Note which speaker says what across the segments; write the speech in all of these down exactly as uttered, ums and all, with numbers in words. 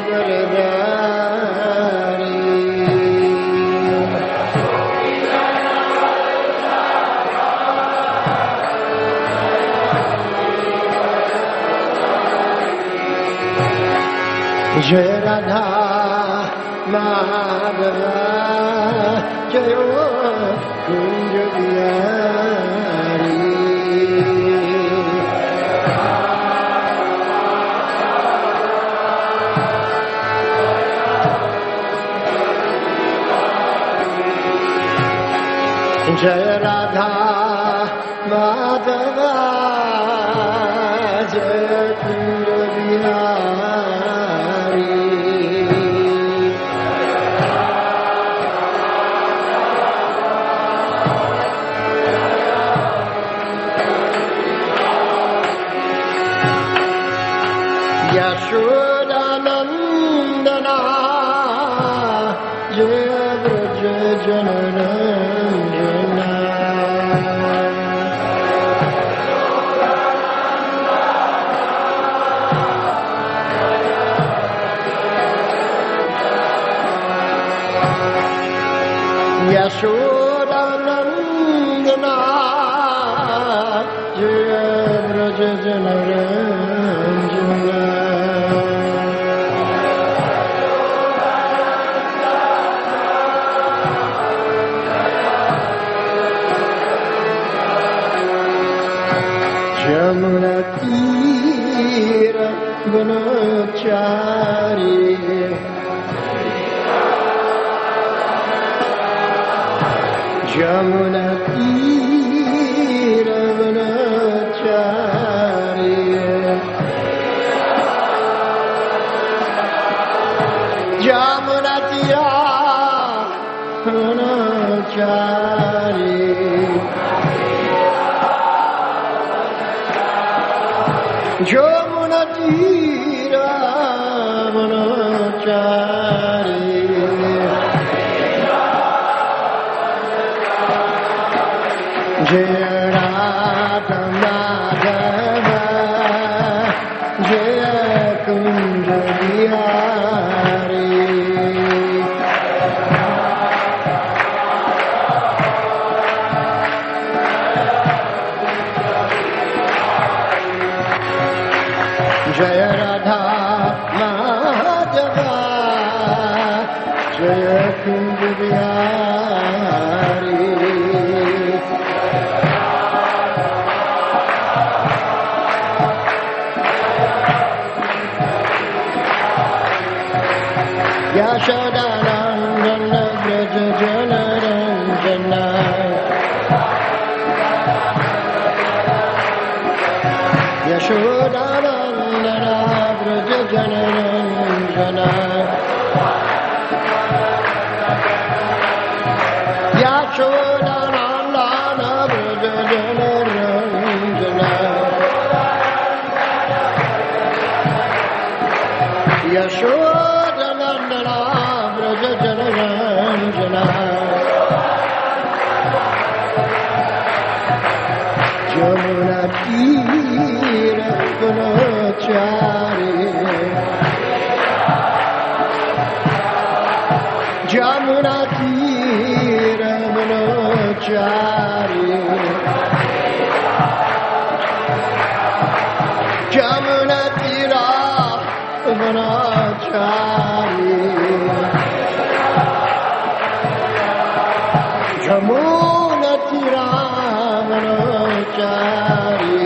Speaker 1: Jai Radha Madhava Jai Kunj Bihari Jai Radha Madhava Jai Kunj Bihari Yashodanandana Jaya Vraja Janaranjana Yashodanandana Jaya Vraja Janaranjana Jamuna Tira Gunachari Jamuna Tira Gunachari Jamuna Tira Gunachari Jamuna Tira Vanachari Jaya Radha Madhava Jaya Kunj Bihari Jaya Radha Madhava Jaya Kunj Bihari Yashodanandana Vraja Janaranjana Yashodanandana Vraja Janaranjana Yashodanandana Vraja Janaranjana Yashodanandana Vraja Janaranjana Jamuna Tira Gunachari Jamuna Tira Gunachari Jamuna Tira Gunachari Jamuna Tira Gunachari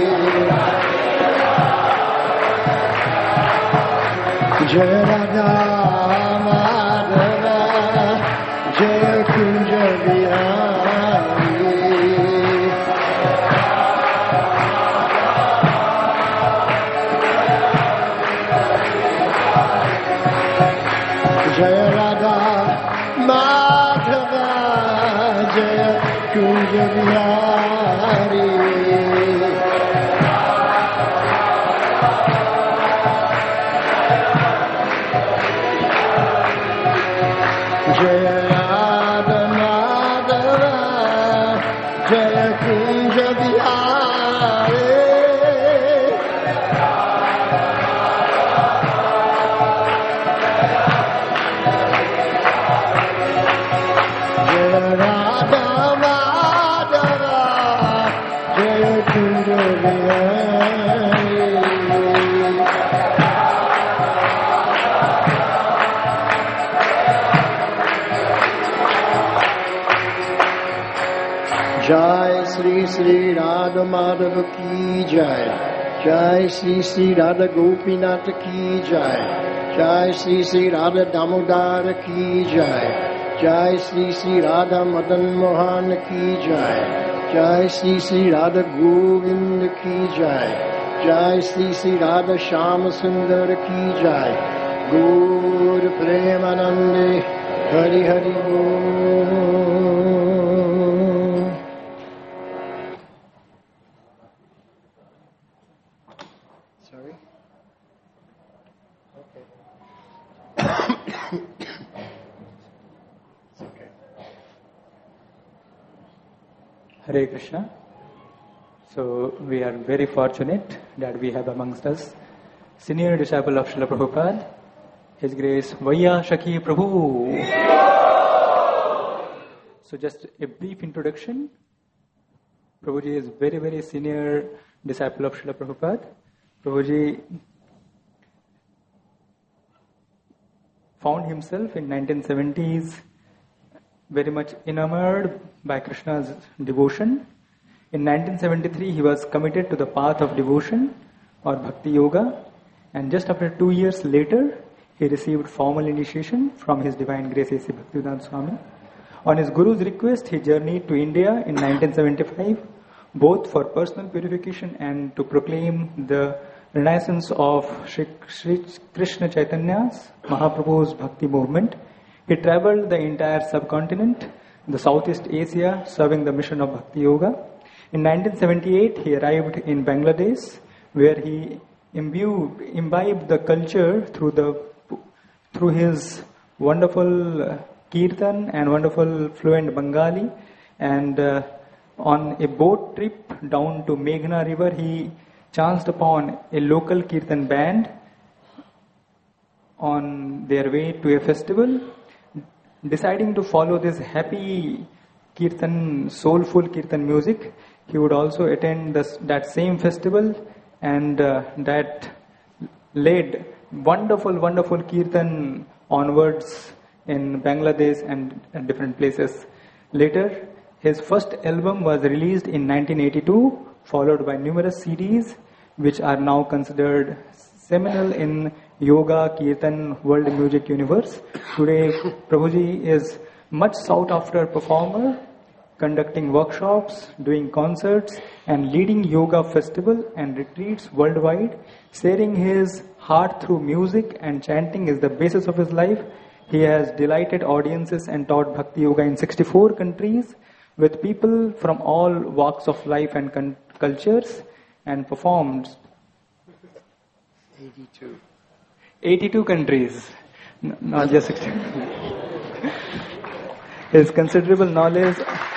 Speaker 1: Jaya Radha Madhava Jaya Kunj Bihari Jaya Radha Madhava Jaya Kunj Bihari Jaya Radha Madhava Jaya Kunj Bihari Shri Shri Radha Madhava Ki Jai. Jai Shri Shri Radha Gopinath Ki Jai. Jai Shri Shri Radha Damodara Ki Jai. Jai Shri Shri Radha Madan Mohan Ki Jai. Jai Shri Shri Radha Govind Ki Jai. Jai Shri Shri Radha Shama Sundar Ki Jai. Gaur Premanande Hari Hari Bol. Sorry? Okay. It's okay.
Speaker 2: Hare Krishna. So we are very fortunate that we have amongst us senior disciple of Srila Prabhupada, His Grace Vaiyashaki Prabhu. So just a brief introduction. Prabhuji is very very senior disciple of Srila Prabhupada. Prabhuji found himself in nineteen seventies very much enamored by Krishna's devotion. In nineteen seventy-three, he was committed to the path of devotion or Bhakti Yoga, and just after two years later, he received formal initiation from His Divine Grace A C Bhaktivedanta Swami. On his Guru's request, he journeyed to India in nineteen seventy-five, both for personal purification and to proclaim the renaissance of Shri, Shri Krishna Chaitanya's Mahaprabhu's Bhakti movement. He travelled the entire subcontinent, the Southeast Asia, serving the mission of Bhakti Yoga. In nineteen seventy-eight, he arrived in Bangladesh, where he imbued, imbibed the culture through the through his wonderful kirtan and wonderful fluent Bengali. And uh, on a boat trip down to Meghna River, he chanced upon a local kirtan band on their way to a festival. Deciding to follow this happy kirtan, soulful kirtan music, he would also attend this, that same festival, and uh, that led wonderful, wonderful kirtan onwards in Bangladesh and, and different places. Later, his first album was released in nineteen eighty-two, followed by numerous C Ds, which are now considered seminal in yoga, kirtan, world music universe. Today, Prabhuji is much sought after performer, conducting workshops, doing concerts, and leading yoga festival and retreats worldwide. Sharing his heart through music and chanting is the basis of his life. He has delighted audiences and taught Bhakti Yoga in sixty-four countries with people from all walks of life and con- cultures, and performed
Speaker 1: eighty-two.
Speaker 2: eighty-two countries, N- not just sixty. His considerable knowledge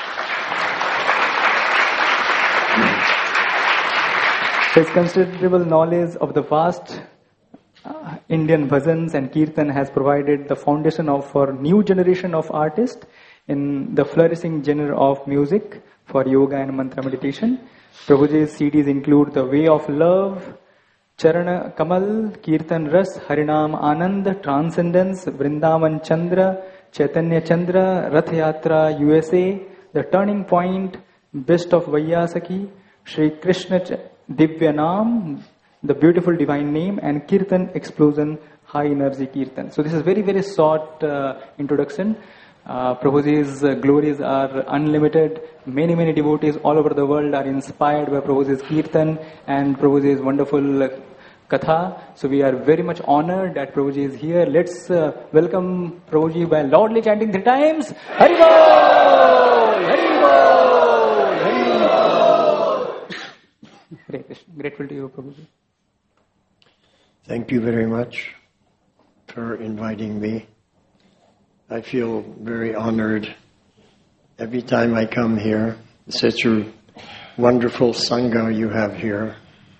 Speaker 2: His considerable knowledge of the vast uh, Indian bhajans and kirtan has provided the foundation of for new generation of artists in the flourishing genre of music for yoga and mantra meditation. Prabhuji's C Ds include The Way of Love, Charana Kamal, Kirtan Ras, Harinam Anand, Transcendence, Vrindavan Chandra, Chaitanya Chandra, Rath Yatra U S A, The Turning Point, Best of Vaiyasaki, Shri Krishna Divya Naam, The Beautiful Divine Name, and Kirtan Explosion, High Energy Kirtan. So this is very very short uh, introduction. Uh, Prabhuji's uh, glories are unlimited. Many, many devotees all over the world are inspired by Prabhuji's kirtan and Prabhuji's wonderful uh, katha. So we are very much honored that Prabhuji is here. Let's uh, welcome Prabhuji by loudly chanting three times. Hari Bol! Hari Bol! Hari Bol! Hare Krishna. Grateful to you, Prabhuji.
Speaker 1: Thank you very much for inviting me. I feel very honored every time I come here. Such a wonderful Sangha you have here.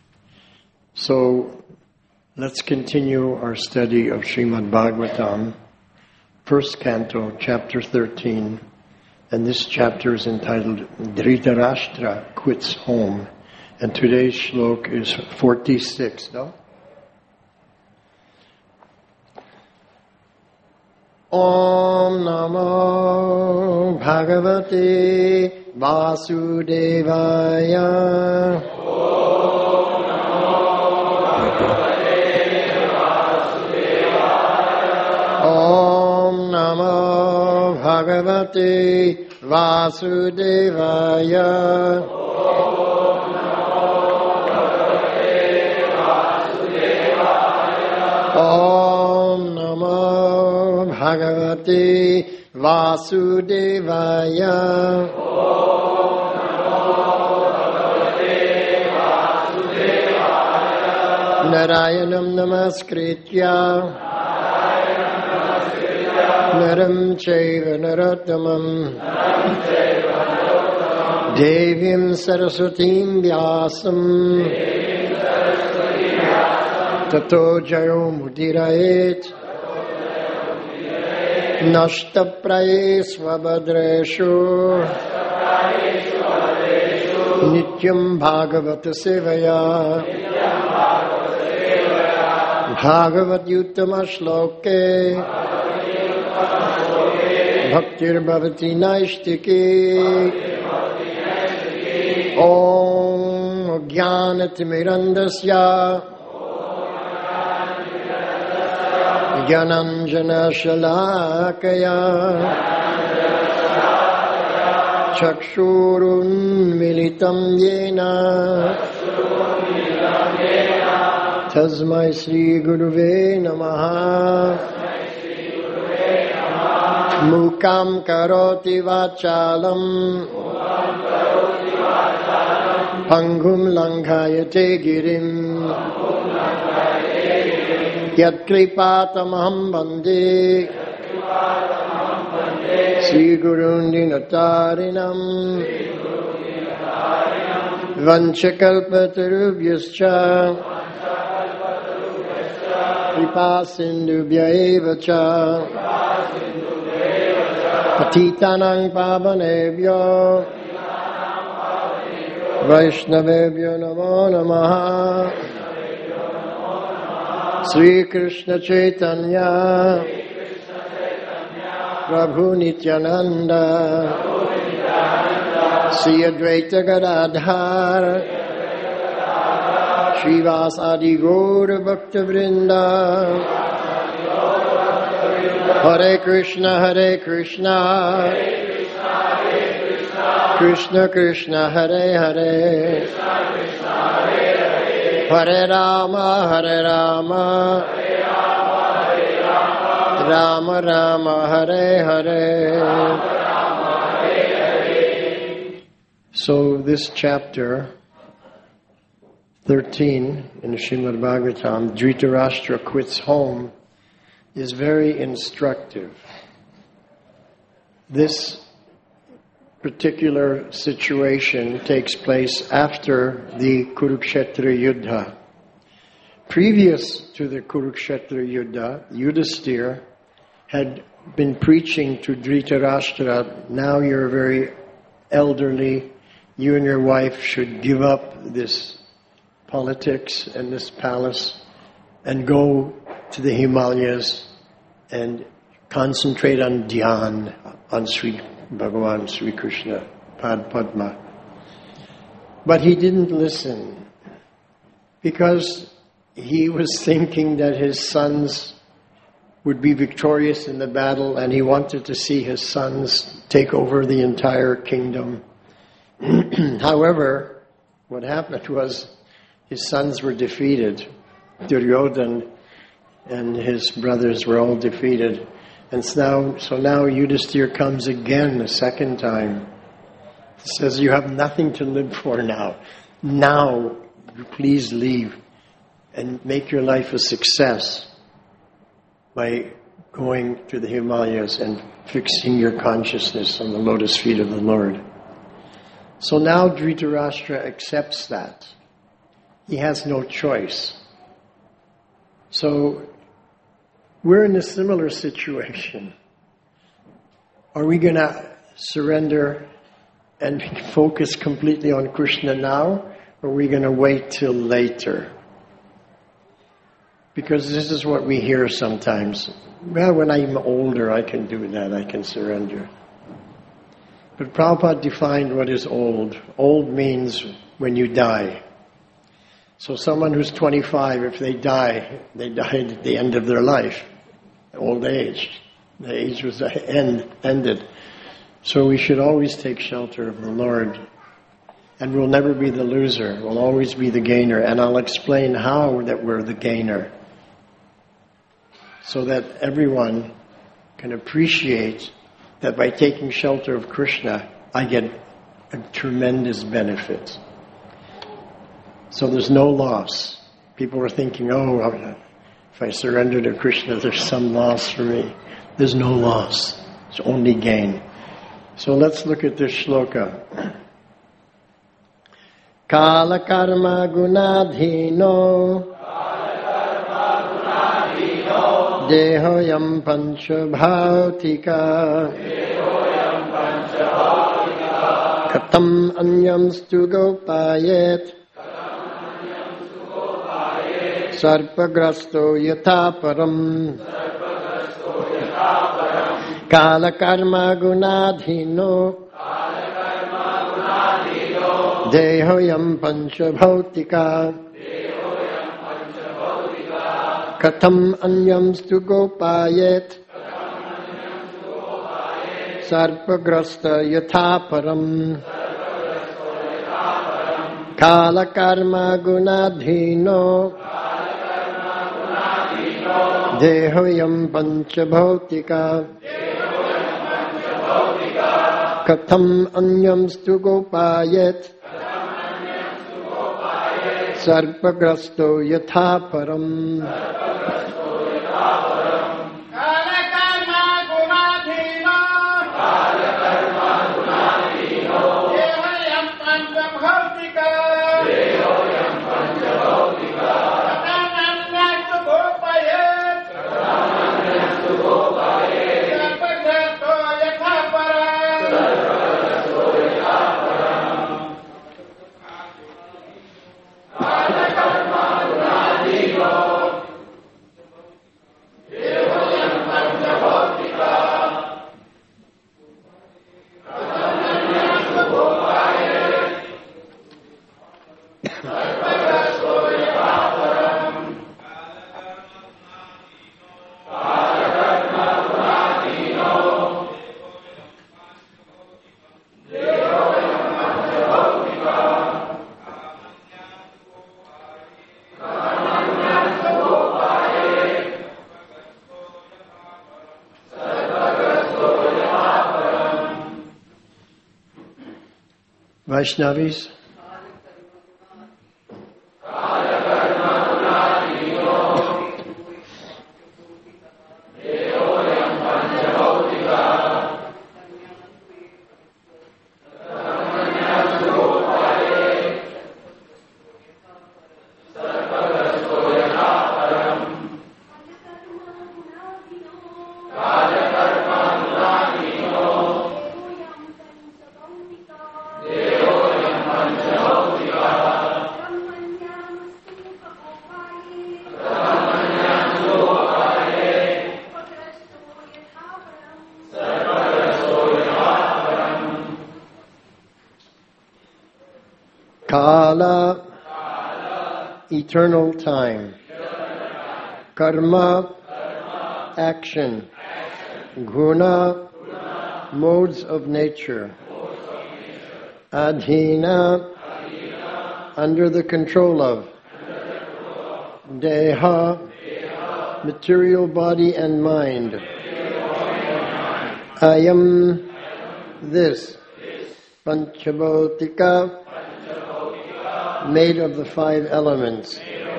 Speaker 1: So let's continue our study of Srimad Bhagavatam, first canto, chapter thirteen. And this chapter is entitled Dhritarashtra Quits Home. And today's shlok is forty-six, no? Om Namo Bhagavate Vasudevaya. Om Namo Bhagavate Vasudevaya. Om Namo Bhagavate Vasudevaya. Narayanam Namaskritya Naram Chaiva Narottamam Devim Saraswatim Vyasam Tato Jayo Mudirayet Nashtapraye Svabhadreshu Nityam Bhagavata Sevaya Bhagavat Yuttama Shloke Bhaktir Bhavati Naishtike Om Jnanatimirandasya Jnananjana Shalakaya Chakshurun Militam Yena Tasmai Sri Guruve Namaha Mukam Karoti Vachalam Pangum Langhayate Girim Yat Kripatamaham Bande Sri Gurun Dinatarinam Vanchakalpatarubhyascha Kripasindubhya evacha Patitanang pavanebhyo Vaishnavebhyo namo namaha Sri Krishna Chaitanya Prabhu Nityananda Sri Advaita Gadadhar Srivas Adi Gaura Bhakta Vrinda Hare Krishna Hare Krishna Krishna Krishna Hare Hare Hare Rama Hare Rama Rama Rama Hare Hare. So this chapter thirteen in the Srimad Bhagavatam, Dhritarashtra quits home, is very instructive. This particular situation takes place after the Kurukshetra Yuddha. Previous to the Kurukshetra Yuddha, Yudhisthira had been preaching to Dhritarashtra, now you're very elderly, you and your wife should give up this politics and this palace and go to the Himalayas and concentrate on dhyan, on Sri Bhagavan, Sri Krishna, Pad Padma. But he didn't listen because he was thinking that his sons would be victorious in the battle and he wanted to see his sons take over the entire kingdom. However, what happened was his sons were defeated. Duryodhana and his brothers were all defeated. And so now, so now Yudhisthira comes again a second time. He says, you have nothing to live for now. Now, please leave and make your life a success by going to the Himalayas and fixing your consciousness on the lotus feet of the Lord. So now Dhritarashtra accepts that. He has no choice. So we're in a similar situation. Are we going to surrender and focus completely on Krishna now, or are we going to wait till later? Because this is what we hear sometimes. Well, when I'm older, I can do that, I can surrender. But Prabhupada defined what is old. Old means when you die. So someone who's twenty-five, if they die, they died at the end of their life, old age. The age was end, ended. So we should always take shelter of the Lord. And we'll never be the loser. We'll always be the gainer. And I'll explain how that we're the gainer. So that everyone can appreciate that by taking shelter of Krishna, I get a tremendous benefit. So there's no loss. People are thinking, oh, if I surrender to Krishna, there's some loss for me. There's no loss. It's only gain. So let's look at this shloka. Kala karma gunadhino Dehoyam pancha bhautika Katam anyam stu gopayet Sarpagrasto yatha param Kala karma gunadhino Dehoyam pancha bhautika Katham anyam stu gopayet Sarpagrasta yatha param Kala karma gunadhino Dehoyam pancha bhautika Katham anyam stu gopayet Sarpagrasto yatha param Vaishnavis. Kala, eternal time. Karma, action. Guna, modes of nature. Adhina, under the control of. Deha, material body and mind. Ayam, this. Panchabhotika, made of the five elements.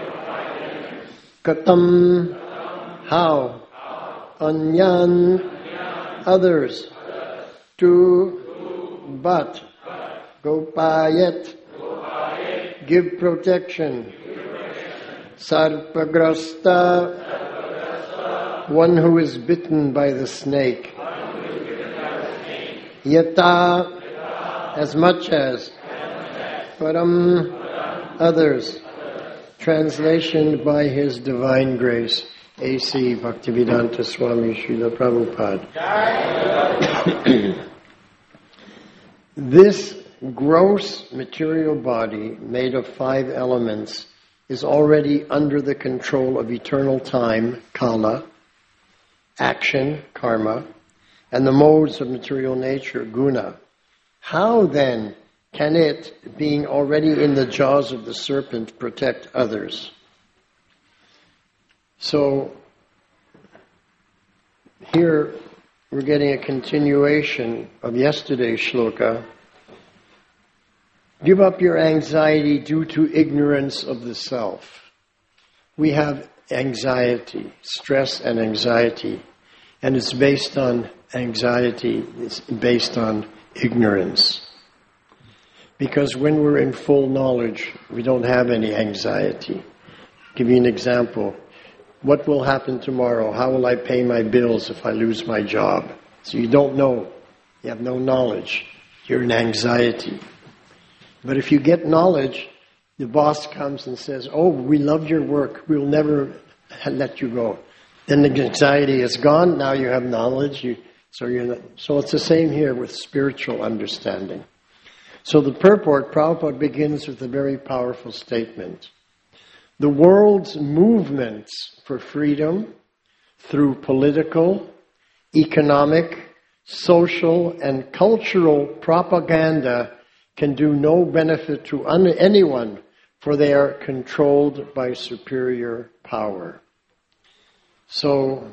Speaker 1: Katam, how. Anyan, others. Tu, but. Gopayet, give protection. Sarpagrasta, one who is bitten by the snake. Yata, as much as. Param, others. Translation by His Divine Grace, A C Bhaktivedanta Swami Srila Prabhupada. This gross material body made of five elements is already under the control of eternal time, kala, action, karma, and the modes of material nature, guna. How then can it, being already in the jaws of the serpent, protect others? So, here we're getting a continuation of yesterday's shloka. Give up your anxiety due to ignorance of the self. We have anxiety, stress and anxiety, and it's based on anxiety, it's based on ignorance. Because when we're in full knowledge, we don't have any anxiety. I'll give you an example. What will happen tomorrow? How will I pay my bills if I lose my job? So you don't know. You have no knowledge. You're in anxiety. But if you get knowledge, the boss comes and says, oh, we love your work. We'll never let you go. Then the anxiety is gone. Now you have knowledge. You, so, you're not, so it's the same here with spiritual understanding. So the purport, Prabhupada begins with a very powerful statement. The world's movements for freedom through political, economic, social, and cultural propaganda can do no benefit to un- anyone, for they are controlled by superior power. So,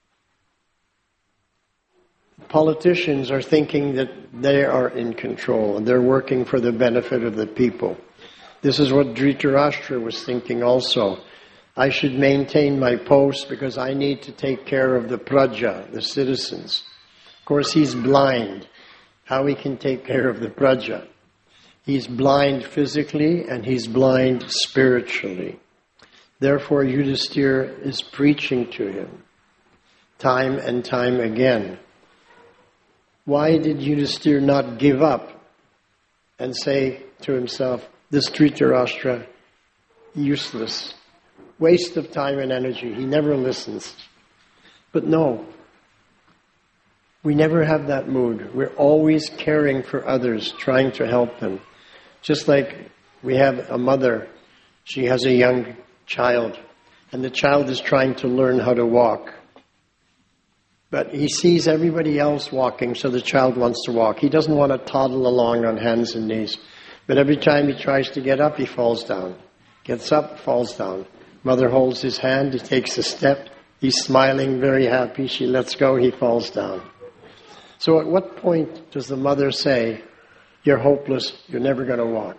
Speaker 1: politicians are thinking that they are in control and they're working for the benefit of the people. This is what Dhritarashtra was thinking also. I should maintain my post because I need to take care of the praja, the citizens. Of course, he's blind. How he can take care of the praja? He's blind physically and he's blind spiritually. Therefore, Yudhisthira is preaching to him time and time again. Why did Yudhisthira not give up and say to himself, this Dhritarashtra, useless, waste of time and energy, he never listens. But no, we never have that mood. We're always caring for others, trying to help them. Just like we have a mother, she has a young child, and the child is trying to learn how to walk. But he sees everybody else walking, so the child wants to walk. He doesn't want to toddle along on hands and knees. But every time he tries to get up, he falls down. Gets up, falls down. Mother holds his hand, he takes a step. He's smiling, very happy. She lets go, he falls down. So at what point does the mother say, you're hopeless, you're never going to walk?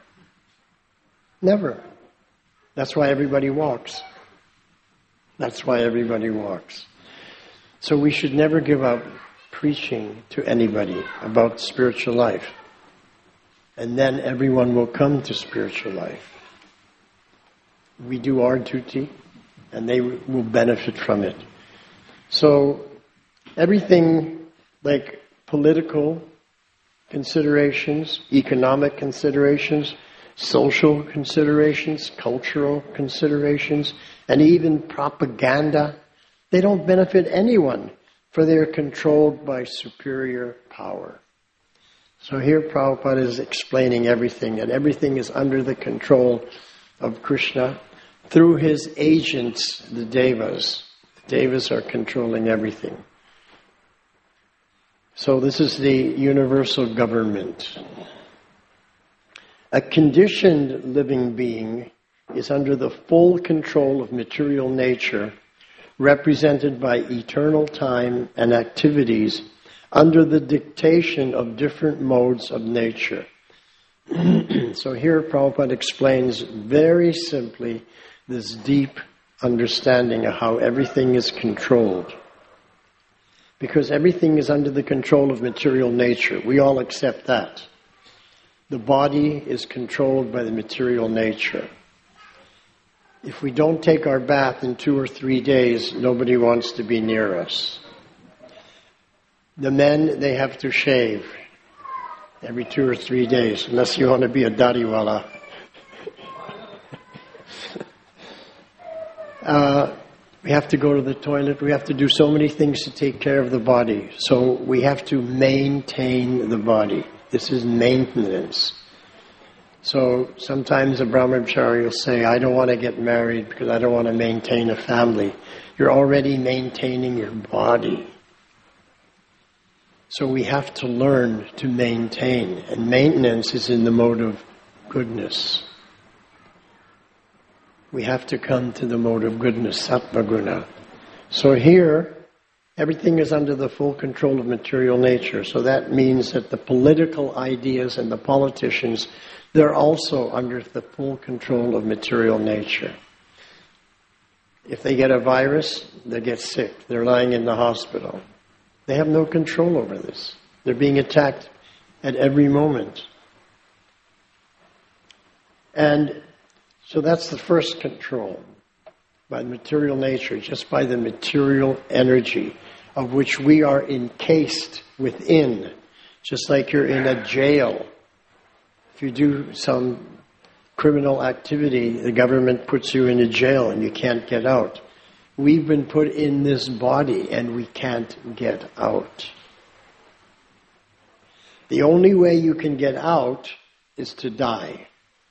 Speaker 1: Never. That's why everybody walks. That's why everybody walks. So we should never give up preaching to anybody about spiritual life. And then everyone will come to spiritual life. We do our duty, and they will benefit from it. So everything like political considerations, economic considerations, social considerations, cultural considerations, and even propaganda, they don't benefit anyone, for they are controlled by superior power. So here Prabhupada is explaining everything, and everything is under the control of Krishna through his agents, the Devas. The Devas are controlling everything. So this is the universal government. A conditioned living being is under the full control of material nature, represented by eternal time and activities under the dictation of different modes of nature. So here Prabhupada explains very simply this deep understanding of how everything is controlled. Because everything is under the control of material nature. We all accept that. The body is controlled by the material nature. If we don't take our bath in two or three days, nobody wants to be near us. The men, they have to shave every two or three days, unless you want to be a dadiwala. uh, we have to go to the toilet. We have to do so many things to take care of the body. So we have to maintain the body. This is maintenance. So sometimes a brahmachari will say, I don't want to get married because I don't want to maintain a family. You're already maintaining your body. So we have to learn to maintain. And maintenance is in the mode of goodness. We have to come to the mode of goodness, sattva guna. So here, everything is under the full control of material nature. So that means that the political ideas and the politicians, they're also under the full control of material nature. If they get a virus, they get sick. They're lying in the hospital. They have no control over this. They're being attacked at every moment. And so that's the first control, by material nature, just by the material energy of which we are encased within, just like you're in a jail. If you do some criminal activity, the government puts you in a jail and you can't get out. We've been put in this body and we can't get out. The only way you can get out is to die.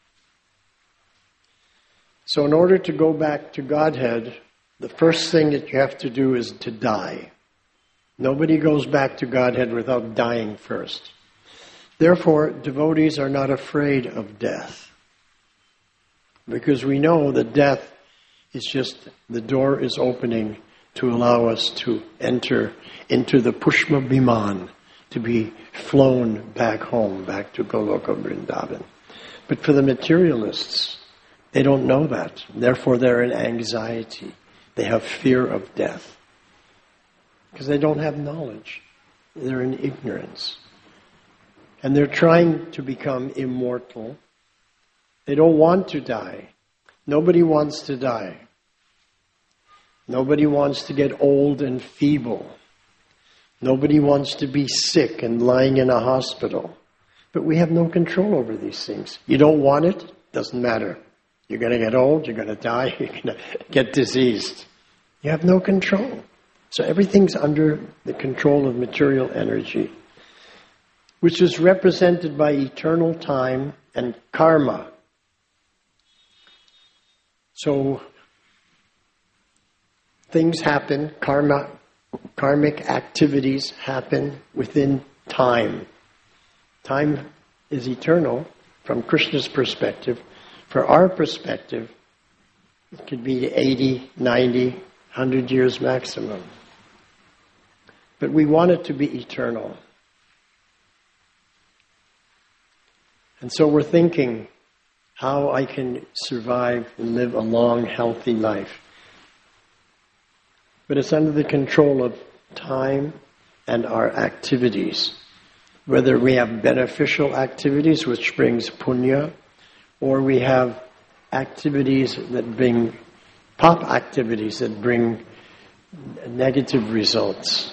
Speaker 1: So in order to go back to Godhead, the first thing that you have to do is to die. Nobody goes back to Godhead without dying first. Therefore, devotees are not afraid of death. Because we know that death is just, the door is opening to allow us to enter into the Pushpa Biman, to be flown back home, back to Goloka Vrindavan. But for the materialists, they don't know that. Therefore, they're in anxiety. They have fear of death. Because they don't have knowledge. They're in ignorance. And they're trying to become immortal. They don't want to die. Nobody wants to die. Nobody wants to get old and feeble. Nobody wants to be sick and lying in a hospital. But we have no control over these things. You don't want it? Doesn't matter. You're going to get old, you're going to die, you're going to get diseased. You have no control. So everything's under the control of material energy, which is represented by eternal time and karma. So things happen, karma, karmic activities happen within time. Time is eternal from Krishna's perspective. For our perspective, it could be eighty, ninety, one hundred years maximum. But we want it to be eternal. And so we're thinking how I can survive and live a long, healthy life. But it's under the control of time and our activities. Whether we have beneficial activities, which brings punya, or we have activities that bring, pop activities that bring negative results.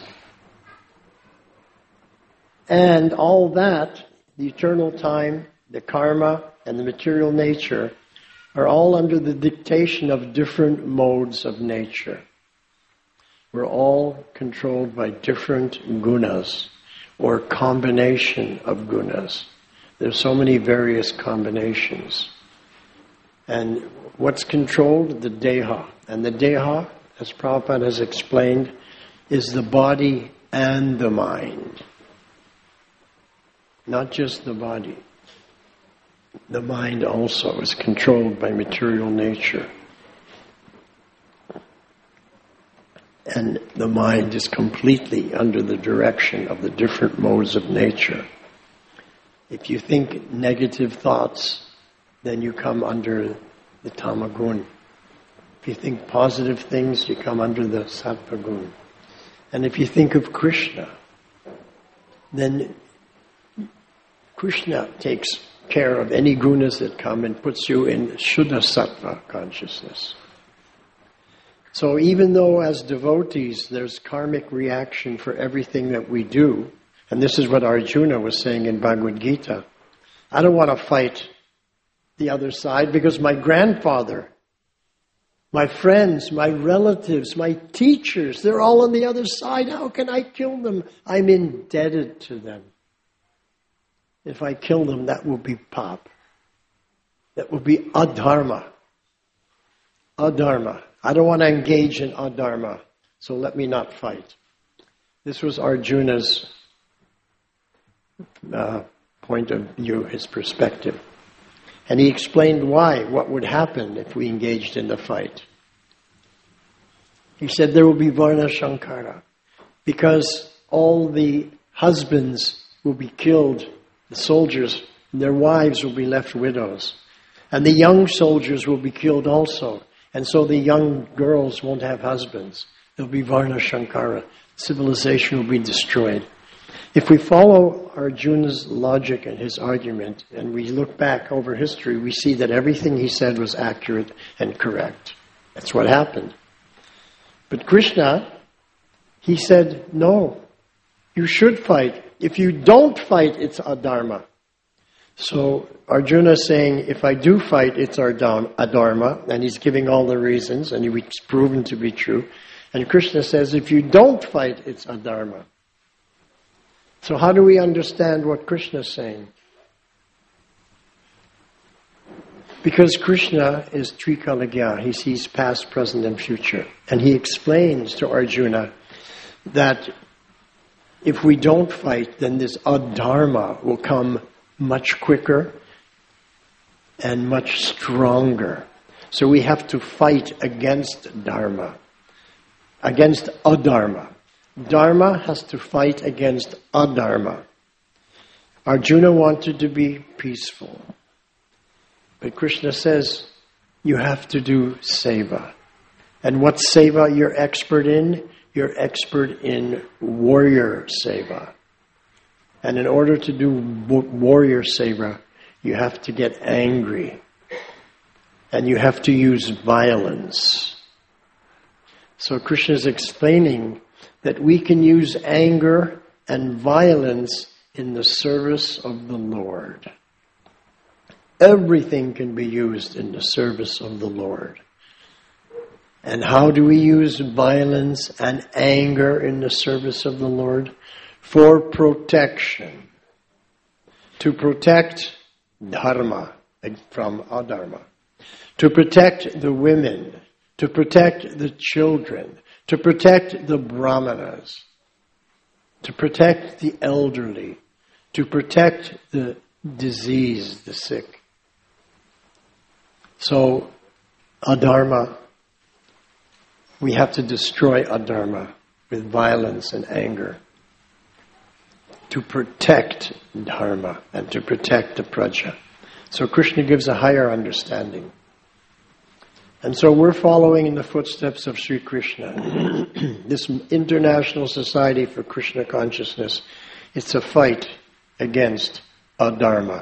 Speaker 1: And all that, the eternal time, the karma, and the material nature, are all under the dictation of different modes of nature. We're all controlled by different gunas, or combination of gunas. There's so many various combinations. And what's controlled? The deha. And the deha, as Prabhupada has explained, is the body and the mind. Not just the body. The mind also is controlled by material nature. And the mind is completely under the direction of the different modes of nature. If you think negative thoughts, then you come under the tamagun. If you think positive things, you come under the sattvagun. And if you think of Krishna, then Krishna takes care of any gunas that come and puts you in Shuddha Sattva consciousness. So even though as devotees there's karmic reaction for everything that we do, and this is what Arjuna was saying in Bhagavad Gita, I don't want to fight the other side because my grandfather, my friends, my relatives, my teachers, they're all on the other side. How can I kill them? I'm indebted to them. If I kill them, that will be pap. That will be adharma. Adharma. I don't want to engage in adharma, so let me not fight. This was Arjuna's uh, point of view, his perspective. And he explained why, what would happen if we engaged in the fight. He said there will be Varna Shankara, because all the husbands will be killed, the soldiers, and their wives will be left widows. And the young soldiers will be killed also. And so the young girls won't have husbands. There'll be Varna Shankara. Civilization will be destroyed. If we follow Arjuna's logic and his argument, and we look back over history, we see that everything he said was accurate and correct. That's what happened. But Krishna, he said, no, you should fight. If you don't fight, it's adharma. So Arjuna is saying, if I do fight, it's adharma, and he's giving all the reasons, and it's proven to be true. And Krishna says, if you don't fight, it's adharma. So how do we understand what Krishna is saying? Because Krishna is Trikalagya, he sees past, present, and future. And he explains to Arjuna that if we don't fight, then this adharma will come much quicker and much stronger. So we have to fight against dharma, against adharma. Dharma has to fight against adharma. Arjuna wanted to be peaceful. But Krishna says, you have to do seva. And what seva you're expert in? You're expert in warrior seva. And in order to do warrior seva, you have to get angry. And you have to use violence. So Krishna is explaining that we can use anger and violence in the service of the Lord. Everything can be used in the service of the Lord. And how do we use violence and anger in the service of the Lord? For protection. To protect dharma from adharma. To protect the women. To protect the children. To protect the brahmanas. To protect the elderly. To protect the diseased, the sick. So, adharma, we have to destroy adharma with violence and anger to protect dharma and to protect the praja. So Krishna gives a higher understanding. And so we're following in the footsteps of Sri Krishna. This International Society for Krishna Consciousness, it's a fight against adharma.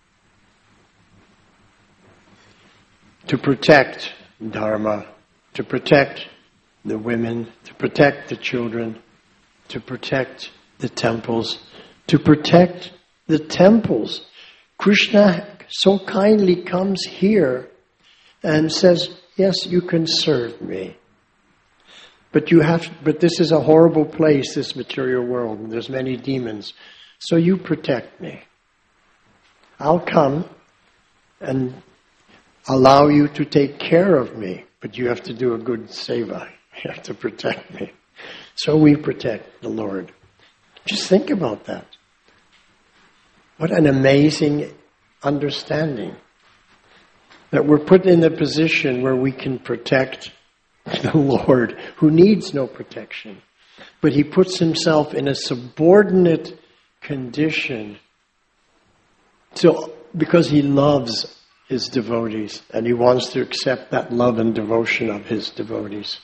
Speaker 1: To protect dharma, to protect the women, to protect the children, to protect the temples, to protect the temples. Krishna so kindly comes here and says, yes, you can serve me. But you have but this is a horrible place, this material world, and there's many demons. So you protect me. I'll come and allow you to take care of me, but you have to do a good seva. You have to protect me. So we protect the Lord. Just think about that. What an amazing understanding. That we're put in a position where we can protect the Lord, who needs no protection. But he puts himself in a subordinate condition so, because he loves his devotees, and he wants to accept that love and devotion of his devotees.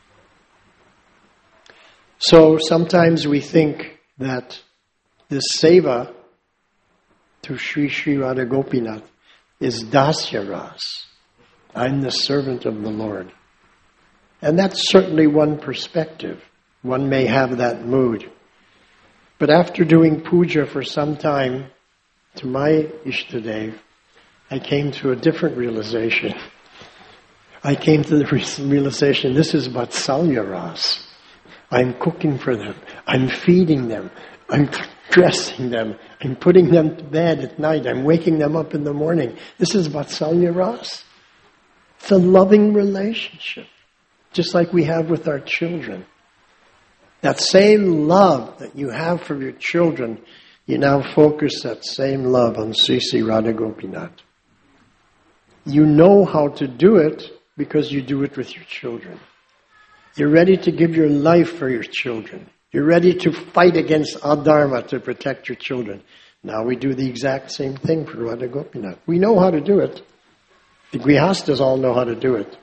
Speaker 1: So sometimes we think that this seva to Sri Sri Radha Gopinath is dasya ras. I'm the servant of the Lord. And that's certainly one perspective. One may have that mood. But after doing puja for some time to my Ishtadev, I came to a different realization. I came to the realization, this is Vatsalya Ras. I'm cooking for them. I'm feeding them. I'm dressing them. I'm putting them to bed at night. I'm waking them up in the morning. This is Vatsalya Ras. It's a loving relationship, just like we have with our children. That same love that you have for your children, you now focus that same love on Sri Sri Radha Gopinath. You know how to do it because you do it with your children. You're ready to give your life for your children. You're ready to fight against adharma to protect your children. Now we do the exact same thing for Radha Gopinath. We know how to do it. The Grihastas all know how to do it.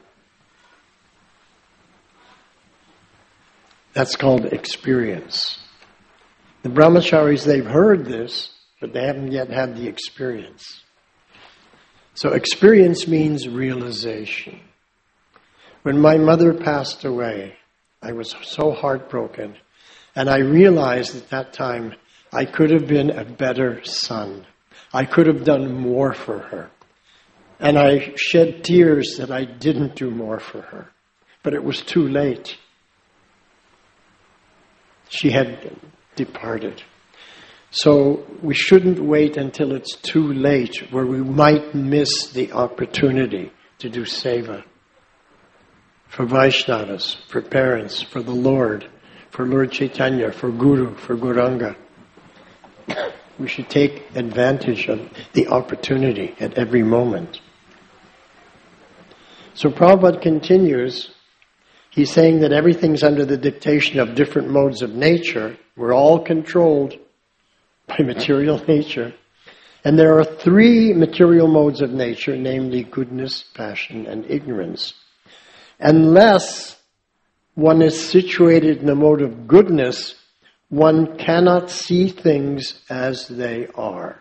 Speaker 1: That's called experience. The brahmacharis, they've heard this, but they haven't yet had the experience. So experience means realization. When my mother passed away, I was so heartbroken. And I realized at that time I could have been a better son. I could have done more for her. And I shed tears that I didn't do more for her. But it was too late. She had departed. So we shouldn't wait until it's too late, where we might miss the opportunity to do seva. For Vaishnavas, for parents, for the Lord, for Lord Chaitanya, for Guru, for Gauranga. We should take advantage of the opportunity at every moment. So Prabhupada continues, he's saying that everything's under the dictation of different modes of nature. We're all controlled by material nature. And there are three material modes of nature, namely goodness, passion, and ignorance. Unless one is situated in the mode of goodness, one cannot see things as they are.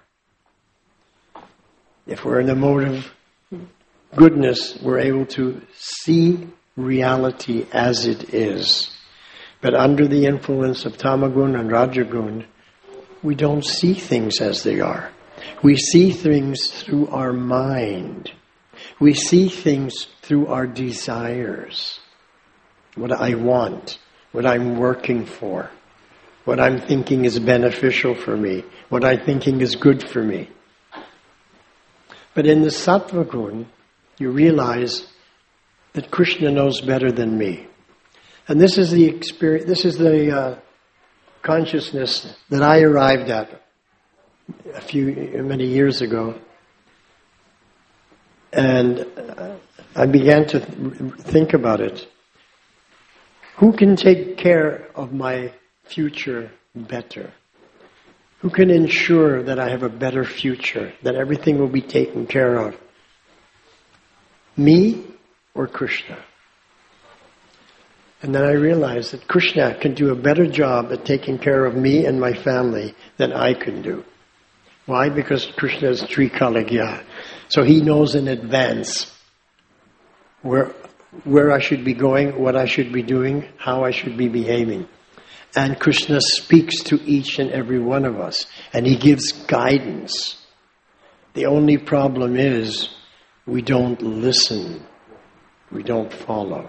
Speaker 1: If we're in the mode of goodness, we're able to see reality as it is. But under the influence of Tamagun and Rajagun, we don't see things as they are. We see things through our mind. We see things through our desires. What I want, what I'm working for, what I'm thinking is beneficial for me, what I'm thinking is good for me. But in the Sattva Gun, you realize that Krishna knows better than me. And this is the experience, this is the uh, consciousness that I arrived at a few, many years ago. And uh, I began to th- think about it. Who can take care of my future better? Who can ensure that I have a better future, that everything will be taken care of? Me or Krishna? And then I realized that Krishna can do a better job at taking care of me and my family than I can do. Why? Because Krishna is Trikaligya. So he knows in advance where where I should be going, what I should be doing, how I should be behaving. And Krishna speaks to each and every one of us, and he gives guidance. The only problem is we don't listen. We don't follow.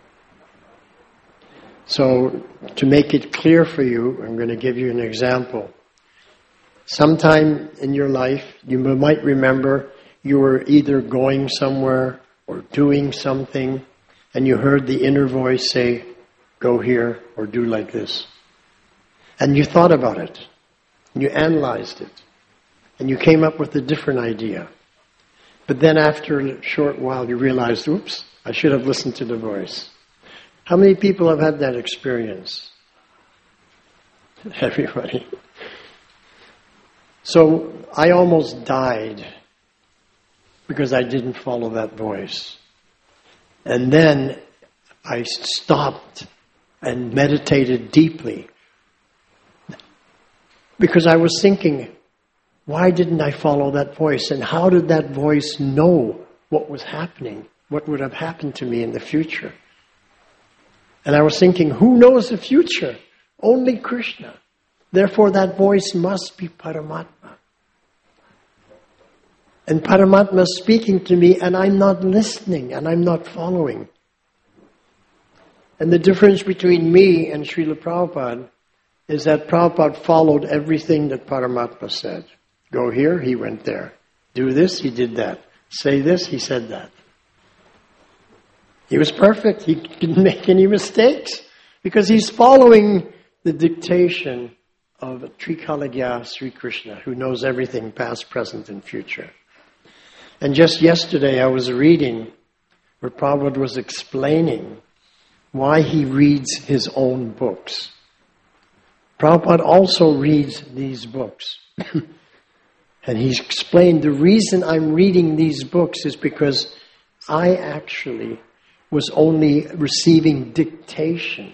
Speaker 1: So, to make it clear for you, I'm going to give you an example. Sometime in your life, you might remember you were either going somewhere or doing something, and you heard the inner voice say, go here or do like this. And you thought about it, and you analyzed it, and you came up with a different idea. But then after a short while you realized, oops, I should have listened to the voice. How many people have had that experience? Everybody. So I almost died because I didn't follow that voice. And then I stopped and meditated deeply because I was thinking, why didn't I follow that voice? And how did that voice know what was happening? What would have happened to me in the future? And I was thinking, who knows the future? Only Krishna. Therefore that voice must be Paramatma. And Paramatma is speaking to me and I'm not listening and I'm not following. And the difference between me and Srila Prabhupada is that Prabhupada followed everything that Paramatma said. Go here, he went there. Do this, he did that. Say this, he said that. He was perfect. He didn't make any mistakes because he's following the dictation of Trikalagya Sri Krishna, who knows everything past, present, and future. And just yesterday I was reading where Prabhupada was explaining why he reads his own books. Prabhupada also reads these books. And he's explained the reason I'm reading these books is because I actually was only receiving dictation.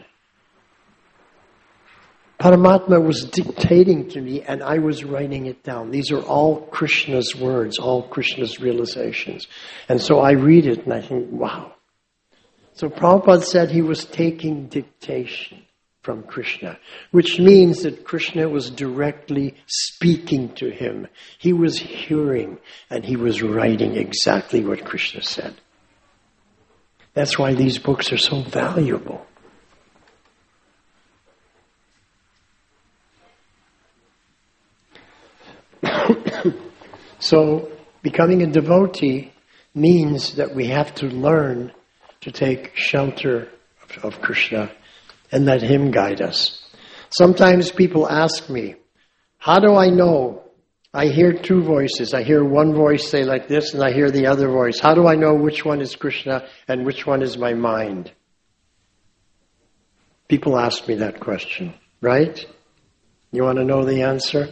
Speaker 1: Paramatma was dictating to me and I was writing it down. These are all Krishna's words, all Krishna's realizations. And so I read it and I think, wow. So Prabhupada said he was taking dictation from Krishna, which means that Krishna was directly speaking to him. He was hearing and he was writing exactly what Krishna said. That's why these books are so valuable. So, becoming a devotee means that we have to learn to take shelter of, of Krishna and let him guide us. Sometimes people ask me, how do I know? I hear two voices. I hear one voice say like this and I hear the other voice. How do I know which one is Krishna and which one is my mind? People ask me that question, right? You want to know the answer?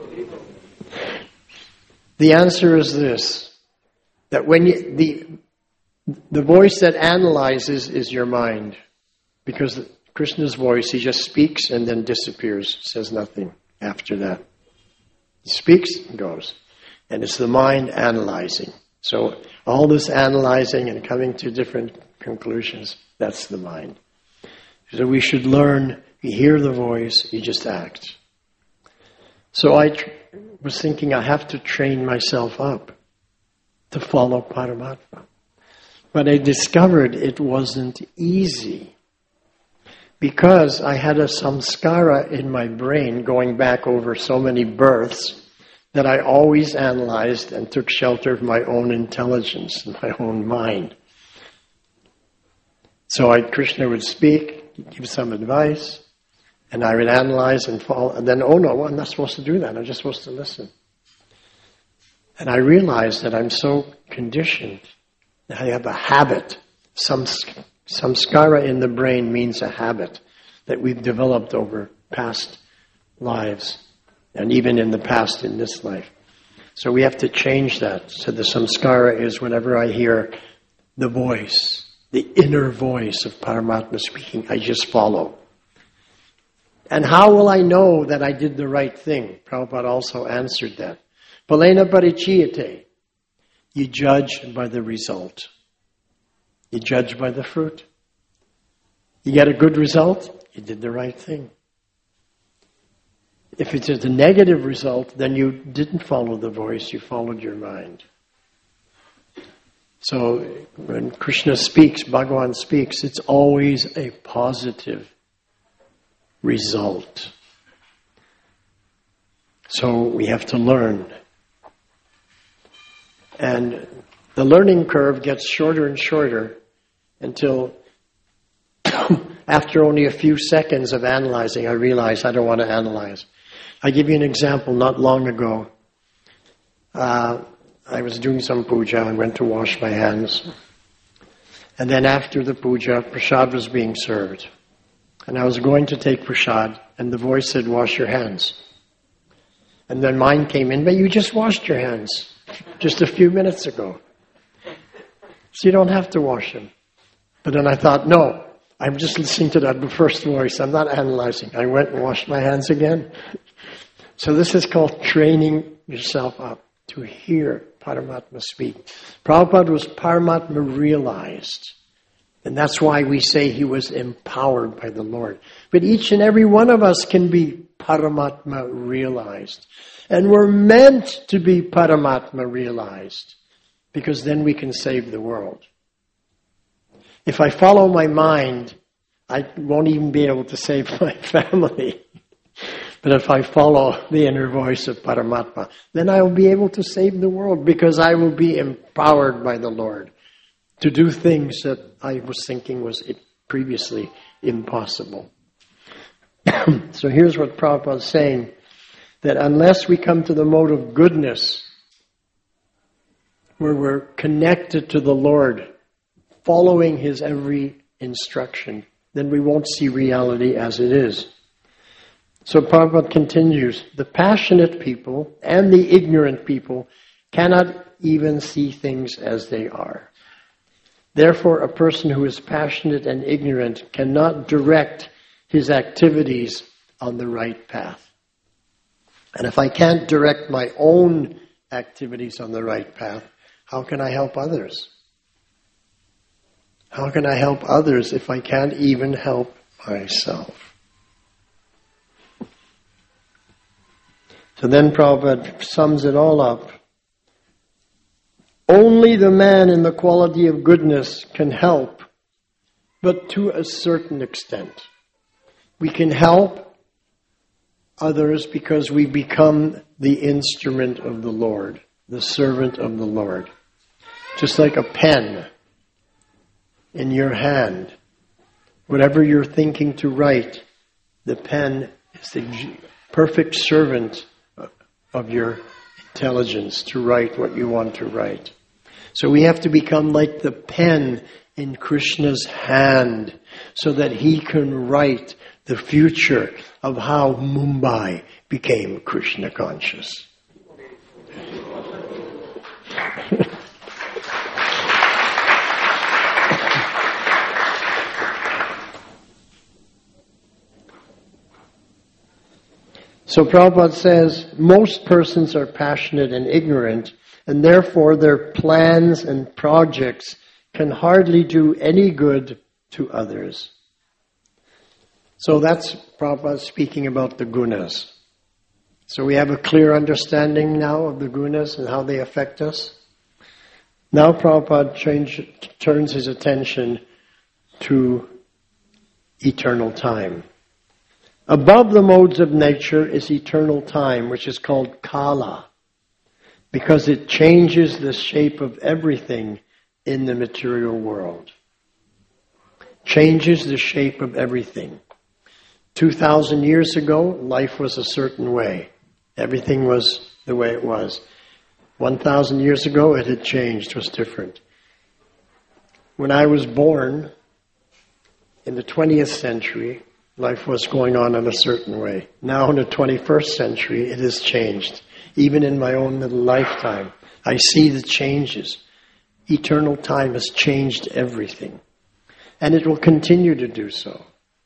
Speaker 1: The answer is this, that when you, the, the voice that analyzes is your mind. Because Krishna's voice, he just speaks and then disappears, says nothing after that. He speaks and goes. And it's the mind analyzing. So all this analyzing and coming to different conclusions, that's the mind. So we should learn, you hear the voice, you just act. So I tr- was thinking I have to train myself up to follow Paramatma. But I discovered it wasn't easy. Because I had a samskara in my brain going back over so many births that I always analyzed and took shelter of my own intelligence and my own mind. So I, Krishna would speak, give some advice, and I would analyze and follow, and then, oh no, well, I'm not supposed to do that, I'm just supposed to listen. And I realized that I'm so conditioned, that I have a habit. Some samskara in the brain means a habit that we've developed over past lives, and even in the past in this life. So we have to change that. So the samskara is whenever I hear the voice, the inner voice of Paramatma speaking, I just follow. And how will I know that I did the right thing? Prabhupada also answered that. Palena parichiyate. You judge by the result. You judge by the fruit. You get a good result, you did the right thing. If it's a negative result, then you didn't follow the voice, you followed your mind. So when Krishna speaks, Bhagavan speaks, it's always a positive result. So we have to learn. And the learning curve gets shorter and shorter until after only a few seconds of analyzing, I realize I don't want to analyze. I'll give you an example. Not long ago, uh, I was doing some puja. I went to wash my hands. And then after the puja, prasad was being served. And I was going to take prasad, and the voice said, wash your hands. And then mine came in, but you just washed your hands just a few minutes ago. So you don't have to wash them. But then I thought, no, I'm just listening to that first voice. I'm not analyzing. I went and washed my hands again. So this is called training yourself up to hear Paramatma speak. Prabhupada was Paramatma realized. And that's why we say he was empowered by the Lord. But each and every one of us can be Paramatma realized. And we're meant to be Paramatma realized. Because then we can save the world. If I follow my mind, I won't even be able to save my family. But if I follow the inner voice of Paramatma, then I will be able to save the world because I will be empowered by the Lord to do things that I was thinking was previously impossible. So here's what Prabhupada is saying, that unless we come to the mode of goodness, where we're connected to the Lord, following His every instruction, then we won't see reality as it is. So Prabhupada continues, the passionate people and the ignorant people cannot even see things as they are. Therefore, a person who is passionate and ignorant cannot direct his activities on the right path. And if I can't direct my own activities on the right path, how can I help others? How can I help others if I can't even help myself? So then Prabhupada sums it all up. Only the man in the quality of goodness can help, but to a certain extent. We can help others because we become the instrument of the Lord, the servant of the Lord. Just like a pen in your hand. Whatever you're thinking to write, the pen is the perfect servant of your intelligence to write what you want to write. So we have to become like the pen in Krishna's hand so that He can write the future of how Mumbai became Krishna conscious. So Prabhupada says, most persons are passionate and ignorant, and therefore their plans and projects can hardly do any good to others. So that's Prabhupada speaking about the gunas. So we have a clear understanding now of the gunas and how they affect us. Now Prabhupada change, turns his attention to eternal time. Above the modes of nature is eternal time, which is called Kala, because it changes the shape of everything in the material world. Changes the shape of everything. Two thousand years ago, life was a certain way. Everything was the way it was. One thousand years ago, it had changed, was different. When I was born, in the twentieth century, life was going on in a certain way. Now in the twenty-first century, it has changed. Even in my own little lifetime, I see the changes. Eternal time has changed everything. And it will continue to do so.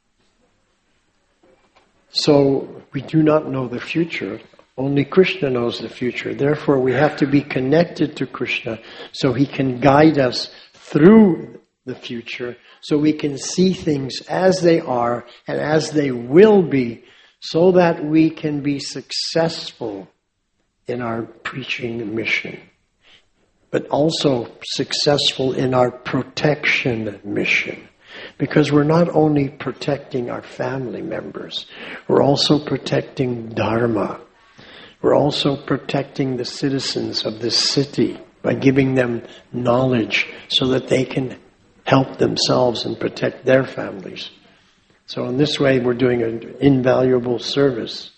Speaker 1: So we do not know the future. Only Krishna knows the future. Therefore, we have to be connected to Krishna so He can guide us through the future, so we can see things as they are and as they will be, so that we can be successful in our preaching mission, but also successful in our protection mission. Because we're not only protecting our family members, we're also protecting Dharma. We're also protecting the citizens of this city by giving them knowledge so that they can help themselves and protect their families. So in this way, we're doing an invaluable service.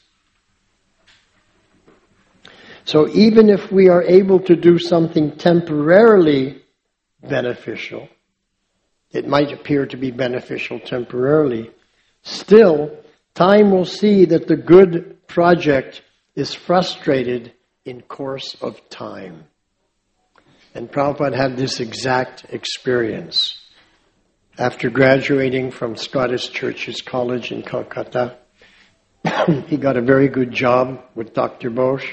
Speaker 1: So even if we are able to do something temporarily beneficial, it might appear to be beneficial temporarily, still, time will see that the good project is frustrated in course of time. And Prabhupada had this exact experience. After graduating from Scottish Churches College in Calcutta, he got a very good job with Doctor Bosch,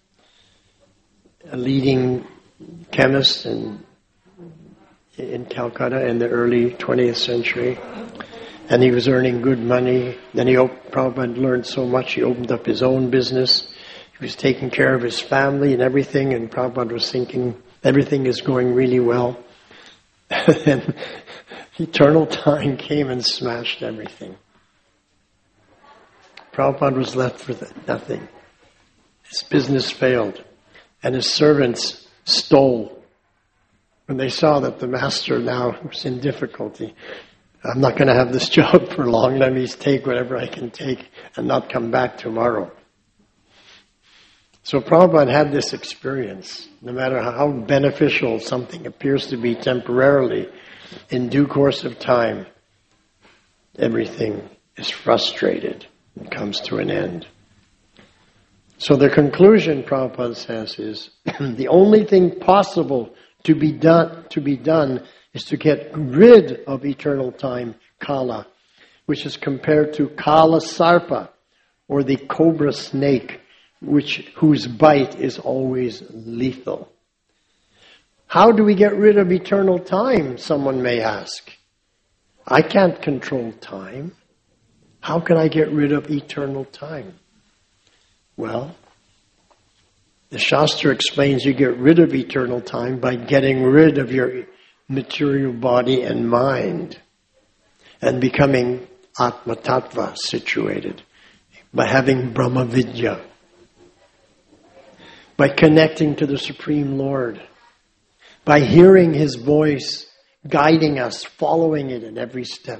Speaker 1: a leading chemist in, in Calcutta in the early twentieth century. And he was earning good money. Then he op- Prabhupada learned so much, he opened up his own business. He was taking care of his family and everything, and Prabhupada was thinking, everything is going really well. And eternal time came and smashed everything. Prabhupada was left with nothing. His business failed, and his servants stole. When they saw that the master now was in difficulty, I'm not going to have this job for long, let me take whatever I can take and not come back tomorrow. So Prabhupada had this experience. No matter how beneficial something appears to be temporarily, in due course of time, everything is frustrated and comes to an end. So the conclusion, Prabhupada says, is the only thing possible to be done to be done is to get rid of eternal time, kala, which is compared to kala sarpa, or the cobra snake, which whose bite is always lethal. How do we get rid of eternal time, someone may ask? I can't control time. How can I get rid of eternal time? Well, the Shastra explains you get rid of eternal time by getting rid of your material body and mind and becoming Atma Tattva situated, by having Brahma Vidya, by connecting to the Supreme Lord, by hearing His voice, guiding us, following it in every step.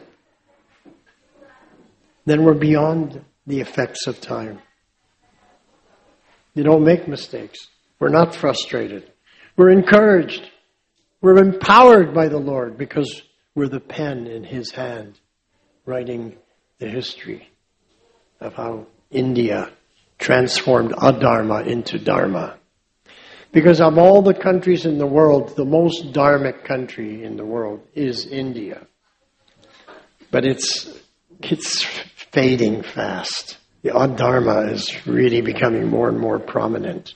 Speaker 1: Then we're beyond the effects of time. You don't make mistakes. We're not frustrated. We're encouraged. We're empowered by the Lord because we're the pen in His hand, writing the history of how India transformed adharma into dharma. Because of all the countries in the world, the most dharmic country in the world is India. But it's it's fading fast. The adharma is really becoming more and more prominent.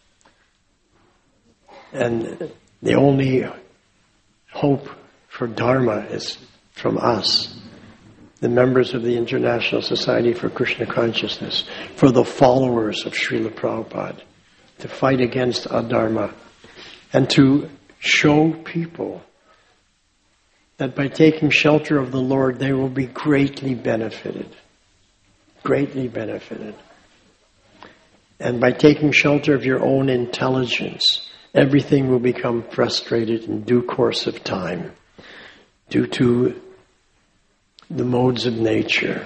Speaker 1: And the only hope for dharma is from us, the members of the International Society for Krishna Consciousness, for the followers of Srila Prabhupada, to fight against adharma and to show people that by taking shelter of the Lord, they will be greatly benefited. Greatly benefited. And by taking shelter of your own intelligence, everything will become frustrated in due course of time due to the modes of nature.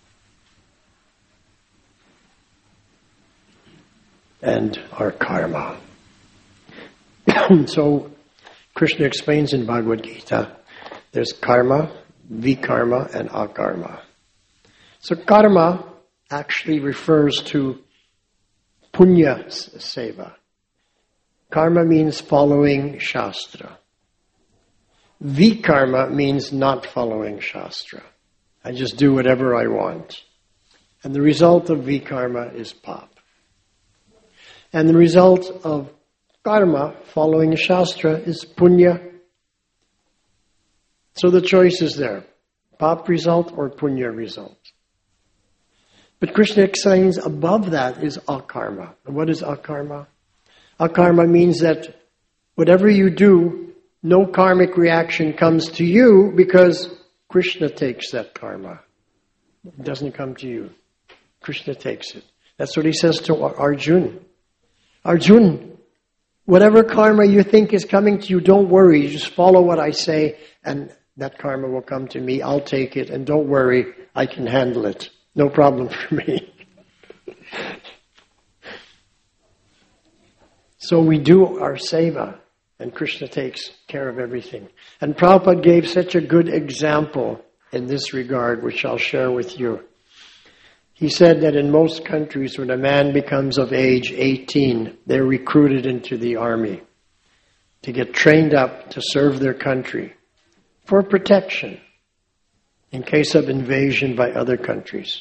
Speaker 1: And our karma. So, Krishna explains in Bhagavad Gita, there's karma, vikarma, and akarma. So karma actually refers to punya seva. Karma means following Shastra. Vikarma means not following Shastra. I just do whatever I want. And the result of vikarma is pap. And the result of karma, following Shastra, is punya. So the choice is there. Pap result or punya result. But Krishna explains above that is akarma. And what is akarma? Akarma means that whatever you do, no karmic reaction comes to you because Krishna takes that karma. It doesn't come to you. Krishna takes it. That's what he says to Arjuna. Arjuna, whatever karma you think is coming to you, don't worry. You just follow what I say and that karma will come to me. I'll take it and don't worry. I can handle it. No problem for me. So we do our seva and Krishna takes care of everything. And Prabhupada gave such a good example in this regard, which I'll share with you. He said that in most countries, when a man becomes of age eighteen, they're recruited into the army to get trained up to serve their country for protection in case of invasion by other countries.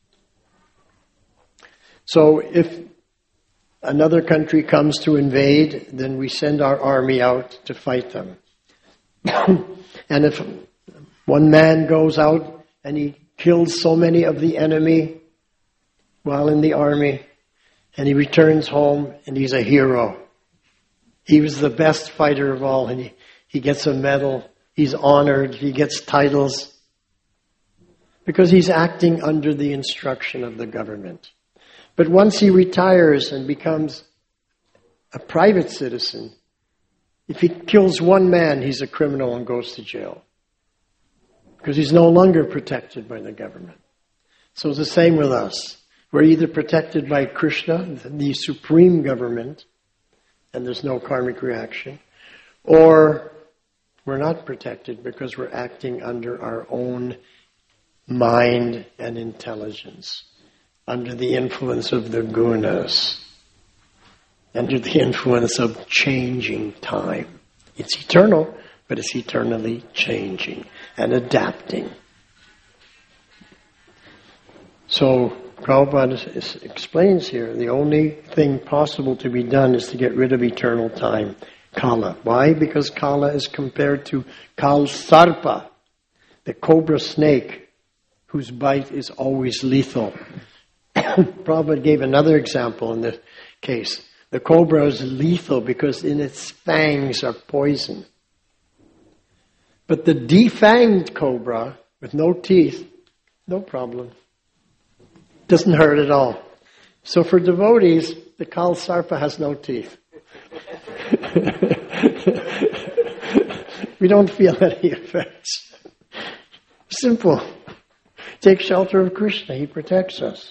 Speaker 1: So if another country comes to invade, then we send our army out to fight them. And if one man goes out and he kills so many of the enemy while in the army, and he returns home and he's a hero. He was the best fighter of all, and he, he gets a medal, he's honored, he gets titles. because he's acting under the instruction of the government. But once he retires and becomes a private citizen, if he kills one man, he's a criminal and goes to jail. Because he's no longer protected by the government. So it's the same with us. We're either protected by Krishna, the supreme government, and there's no karmic reaction, or we're not protected because we're acting under our own mind and intelligence, under the influence of the gunas, under the influence of changing time. It's eternal, but it's eternally changing and adapting. So Prabhupada is, explains here, the only thing possible to be done is to get rid of eternal time, Kala. Why? Because Kala is compared to Kal Sarpa, the cobra snake, whose bite is always lethal. Prabhupada gave another example in this case. The cobra is lethal because in its fangs are poison. But the defanged cobra, with no teeth, no problem. Doesn't hurt at all. So for devotees, the Kal Sarpa has no teeth. We don't feel any effects. Simple. Take shelter of Krishna. He protects us.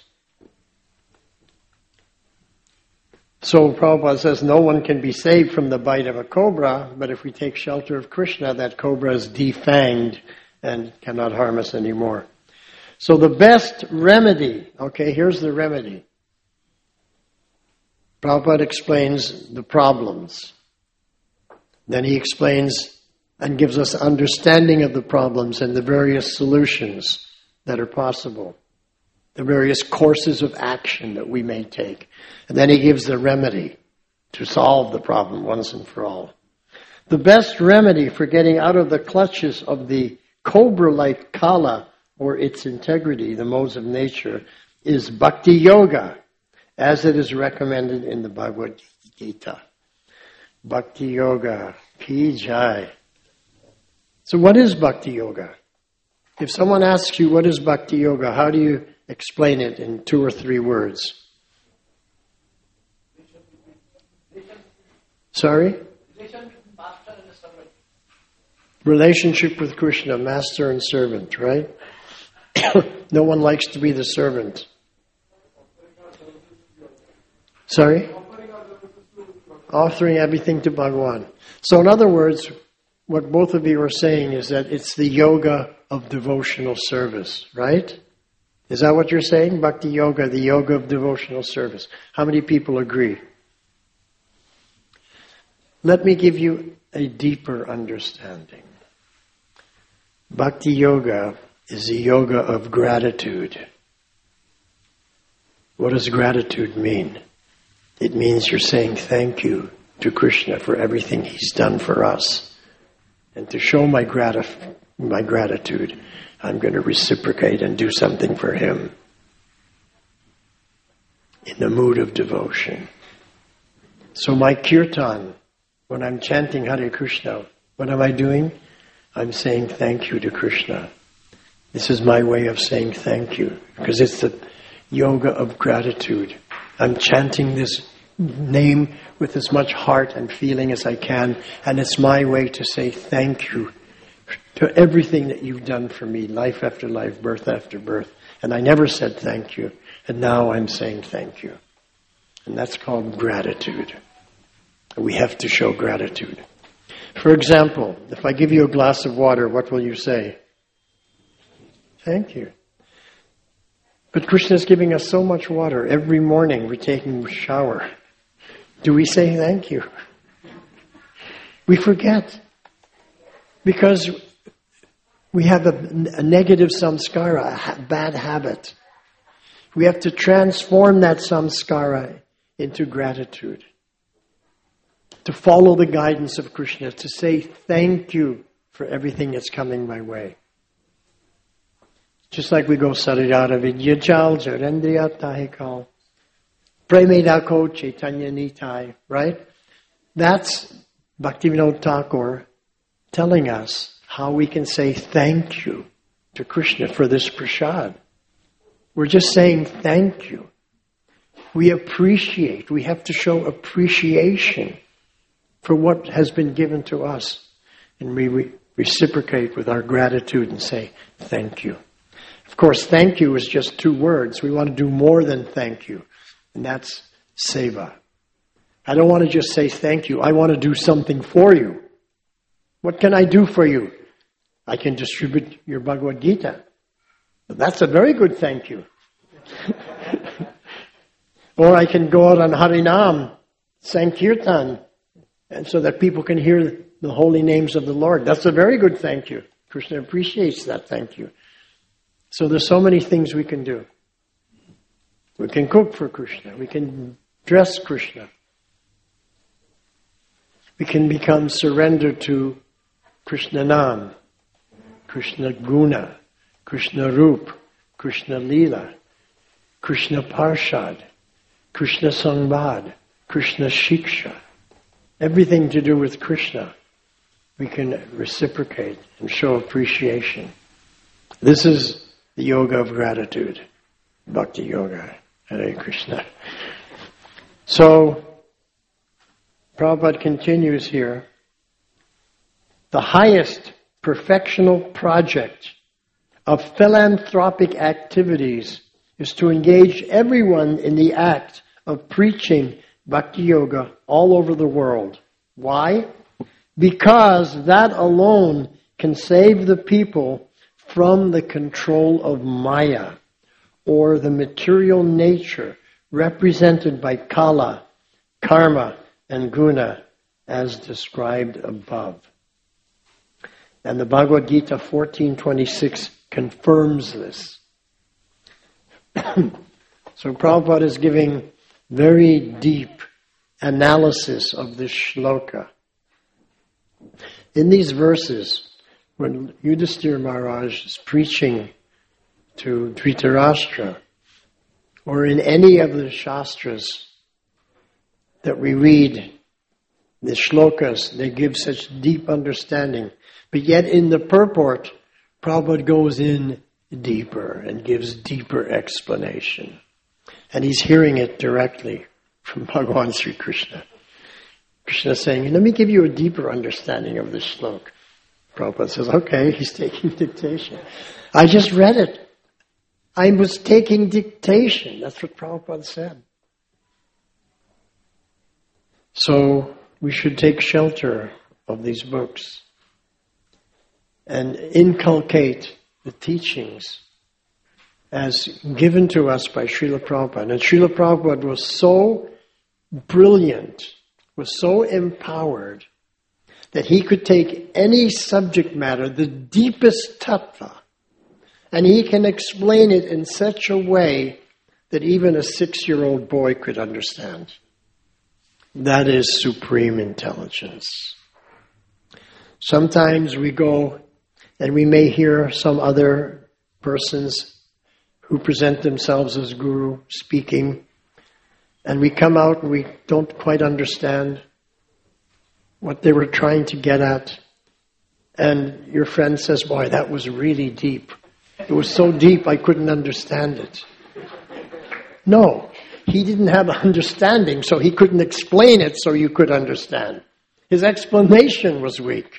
Speaker 1: So Prabhupada says no one can be saved from the bite of a cobra, but if we take shelter of Krishna, that cobra is defanged and cannot harm us anymore. So the best remedy, okay, here's the remedy. Prabhupada explains the problems. Then he explains and gives us understanding of the problems and the various solutions that are possible. The various courses of action that we may take. And then he gives the remedy to solve the problem once and for all. The best remedy for getting out of the clutches of the cobra-like Kala, or its integrity, the modes of nature, is Bhakti Yoga, as it is recommended in the Bhagavad Gita. Bhakti Yoga, Ki Jai. So what is Bhakti Yoga? If someone asks you what is Bhakti Yoga, how do you explain it in two or three words? Sorry? Relationship with Krishna, master and servant, right? No one likes to be the servant. Sorry? Offering everything to Bhagavan. So in other words, what both of you are saying is that it's the yoga of devotional service, right? Is that what you're saying? Bhakti Yoga, the yoga of devotional service. How many people agree? Let me give you a deeper understanding. Bhakti Yoga is the yoga of gratitude. What does gratitude mean? It means you're saying thank you to Krishna for everything He's done for us. And to show my, gratif- my gratitude, I'm going to reciprocate and do something for Him. In the mood of devotion. So my kirtan, when I'm chanting Hare Krishna, what am I doing? I'm saying thank you to Krishna. This is my way of saying thank you, because it's the yoga of gratitude. I'm chanting this name with as much heart and feeling as I can, and it's my way to say thank you to everything that you've done for me, life after life, birth after birth. And I never said thank you, and now I'm saying thank you. And that's called gratitude. We have to show gratitude. For example, if I give you a glass of water, what will you say? Thank you. But Krishna is giving us so much water. Every morning we're taking a shower. Do we say thank you? We forget. Because we have a, a negative samskara, a ha- bad habit. We have to transform that samskara into gratitude. To follow the guidance of Krishna, to say thank you for everything that's coming my way. Just like we go Sarirara Vidyajal, Jarendriya Tahikal, Premedako Chaitanya Nitai, right? That's Bhaktivinoda Thakur telling us how we can say thank you to Krishna for this prasad. We're just saying thank you. We appreciate, we have to show appreciation for what has been given to us. And we re- reciprocate with our gratitude and say thank you. Of course, thank you is just two words. We want to do more than thank you. And that's seva. I don't want to just say thank you. I want to do something for you. What can I do for you? I can distribute your Bhagavad Gita. That's a very good thank you. Or I can go out on Harinam, Sankirtan, and so that people can hear the holy names of the Lord. That's a very good thank you. Krishna appreciates that thank you. So there's so many things we can do. We can cook for Krishna. We can dress Krishna. We can become surrendered to Krishna Nam, Krishna Guna, Krishna Rup, Krishna Leela, Krishna Parshad, Krishna Sangbad, Krishna Shiksha. Everything to do with Krishna, we can reciprocate and show appreciation. This is the yoga of gratitude, Bhakti Yoga, Hare Krishna. So, Prabhupada continues here. The highest perfectional project of philanthropic activities is to engage everyone in the act of preaching Bhakti Yoga all over the world. Why? Because that alone can save the people from the control of Maya, or the material nature represented by Kala, Karma, and Guna, as described above. And the Bhagavad Gita fourteen twenty-six confirms this. So Prabhupada is giving very deep analysis of this shloka. In these verses, when Yudhisthira Maharaj is preaching to Dhritarashtra, or in any of the Shastras that we read, the shlokas, they give such deep understanding. But yet in the purport, Prabhupada goes in deeper and gives deeper explanation. And he's hearing it directly from Bhagavan Sri Krishna. Krishna is saying, let me give you a deeper understanding of this shloka. Prabhupada says, okay, he's taking dictation. I just read it. I was taking dictation. That's what Prabhupada said. So we should take shelter of these books and inculcate the teachings as given to us by Srila Prabhupada. And Srila Prabhupada was so brilliant, was so empowered, that he could take any subject matter, the deepest tattva, and he can explain it in such a way that even a six-year-old boy could understand. That is supreme intelligence. Sometimes we go and we may hear some other persons who present themselves as guru speaking, and we come out and we don't quite understand what they were trying to get at. And your friend says, boy, that was really deep. It was so deep I couldn't understand it. No, he didn't have understanding, so he couldn't explain it so you could understand. His explanation was weak.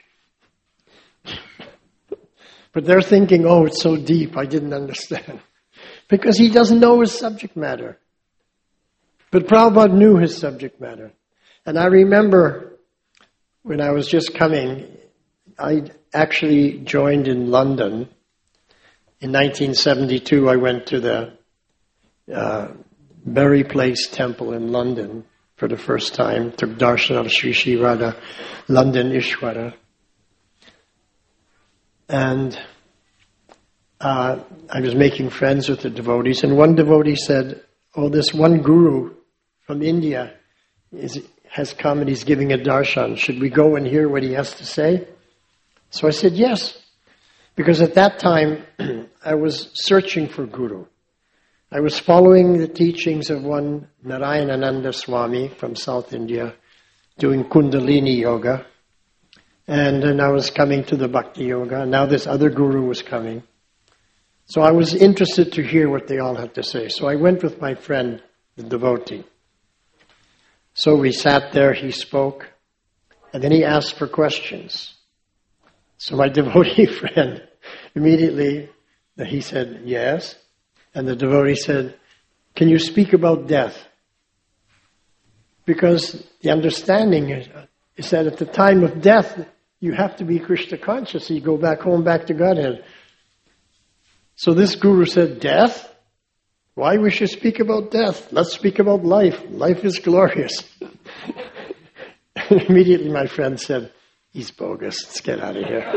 Speaker 1: But they're thinking, oh, it's so deep, I didn't understand. Because he doesn't know his subject matter. But Prabhupada knew his subject matter. And I remember when I was just coming, I actually joined in London. In nineteen seventy-two, I went to the uh, Berry Place Temple in London for the first time. Took darshan of Sri Sri Radha, London Ishwara. And uh, I was making friends with the devotees, and one devotee said, oh, this one guru from India is, has come and he's giving a darshan. Should we go and hear what he has to say? So I said, yes. Because at that time, I was searching for guru. I was following the teachings of one Narayanananda Swami from South India, doing Kundalini Yoga. And then I was coming to the Bhakti Yoga. Now this other guru was coming. So I was interested to hear what they all had to say. So I went with my friend, the devotee. So we sat there, he spoke, and then he asked for questions. So my devotee friend, immediately, he said, yes. And the devotee said, can you speak about death? Because the understanding is, is that at the time of death, you have to be Krishna conscious. You go back home, back to Godhead. So this guru said, death? Why we should speak about death? Let's speak about life. Life is glorious. And immediately my friend said, he's bogus. Let's get out of here.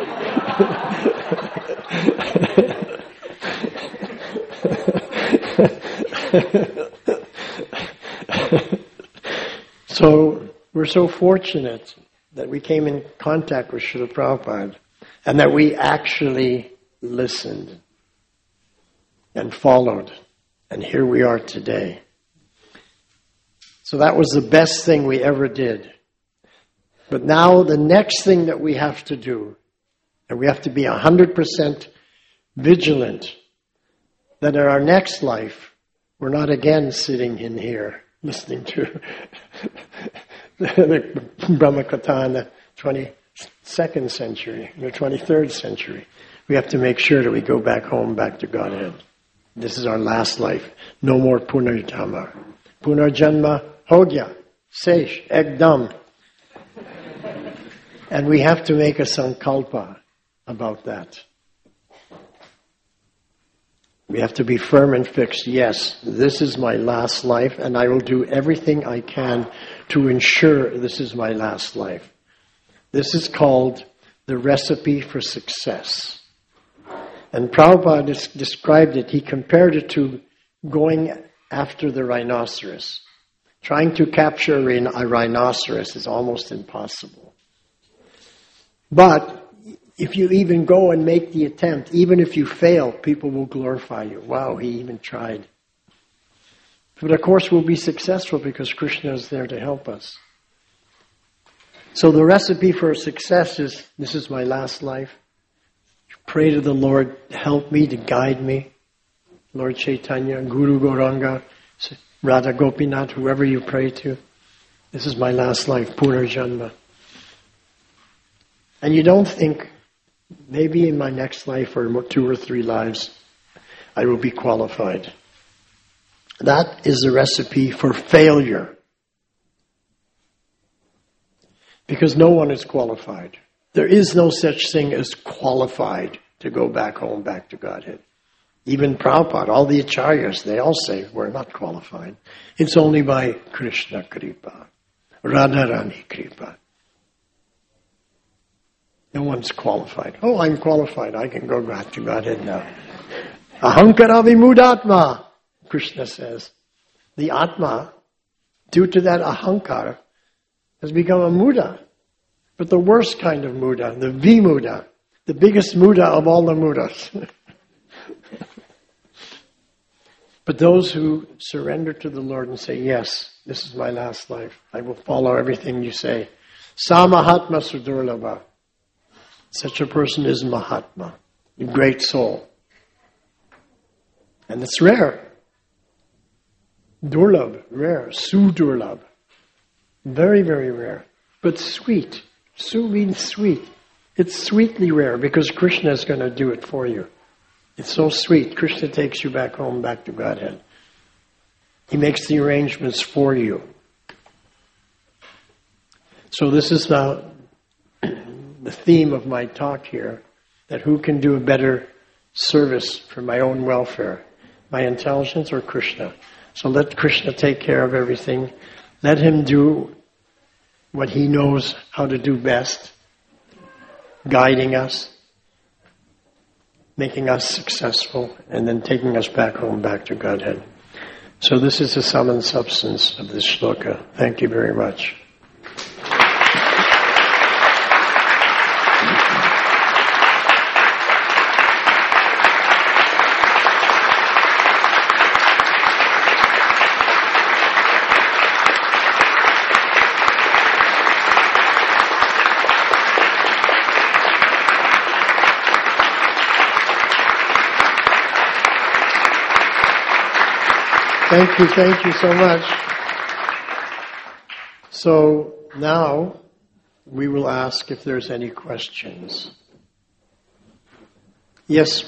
Speaker 1: So we're so fortunate that we came in contact with Srila Prabhupada and that we actually listened and followed. And here we are today. So that was the best thing we ever did. But now the next thing that we have to do, and we have to be one hundred percent vigilant, that in our next life, we're not again sitting in here listening to the Brahmakatha in the twenty-second century, the twenty-third century. We have to make sure that we go back home, back to Godhead. This is our last life. No more punarjama. Punarjanma ho gaya. Sesh, ekdam. And we have to make a sankalpa about that. We have to be firm and fixed. Yes, this is my last life, and I will do everything I can to ensure this is my last life. This is called the recipe for success. And Prabhupada described it, he compared it to going after the rhinoceros. Trying to capture a rhinoceros is almost impossible. But if you even go and make the attempt, even if you fail, people will glorify you. Wow, he even tried. But of course we'll be successful because Krishna is there to help us. So the recipe for success is, this is my last life. Pray to the Lord, help me, to guide me. Lord Chaitanya, Guru Gauranga, Radha Gopinath, whoever you pray to. This is my last life, Punarjanma. And you don't think, maybe in my next life or two or three lives, I will be qualified. That is the recipe for failure. Because no one is qualified. There is no such thing as qualified to go back home, back to Godhead. Even Prabhupada, all the acharyas, they all say we're not qualified. It's only by Krishna Kripa, Radharani Kripa. No one's qualified. Oh, I'm qualified. I can go back to Godhead now. Ahankara vimudatma, Krishna says. The Atma, due to that ahankara, has become a muda. But the worst kind of muda, the vimuda, the biggest muda of all the mudas. But those who surrender to the Lord and say, yes, this is my last life. I will follow everything you say. Sa Mahatma Sudurlabha. Such a person is Mahatma, a great soul. And it's rare. Durlabh, rare. Sudurlabh. Very, very rare. But sweet. Su means sweet. It's sweetly rare because Krishna is going to do it for you. It's so sweet. Krishna takes you back home, back to Godhead. He makes the arrangements for you. So this is the, the theme of my talk here, that who can do a better service for my own welfare, my intelligence or Krishna. So let Krishna take care of everything. Let him do what he knows how to do best, guiding us, making us successful, and then taking us back home, back to Godhead. So this is the sum and substance of this shloka. Thank you very much. Thank you, thank you so much. So now we will ask if there's any questions. Yes.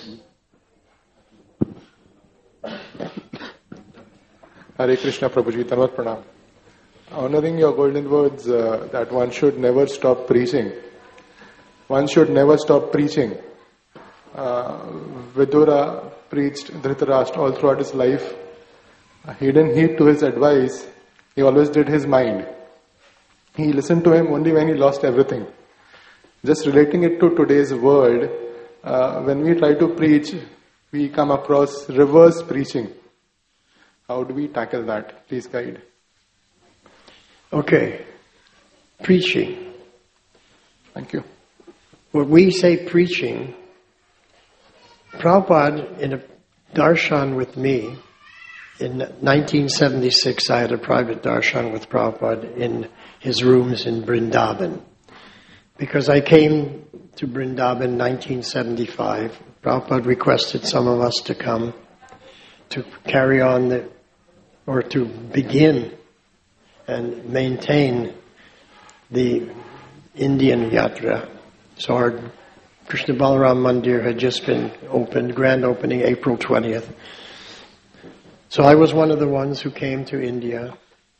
Speaker 3: Hare Krishna Prabhuji, Tanvat Pranam. Honoring your golden words uh, that one should never stop preaching. One should never stop preaching. Uh, Vidura preached Dhritarashtra all throughout his life. He didn't heed to his advice. He always did his mind. He listened to him only when he lost everything. Just relating it to today's world, uh, when we try to preach, we come across reverse preaching. How do we tackle that? Please guide.
Speaker 1: Okay. Preaching.
Speaker 3: Thank you.
Speaker 1: When we say preaching, Prabhupada, in a darshan with me, in nineteen seventy-six, I had a private darshan with Prabhupada in his rooms in Vrindavan. Because I came to Vrindavan in nineteen seventy-five, Prabhupada requested some of us to come to carry on the, or to begin and maintain the Indian Yatra. So our Krishna Balaram Mandir had just been opened, grand opening April twentieth. So I was one of the ones who came to India,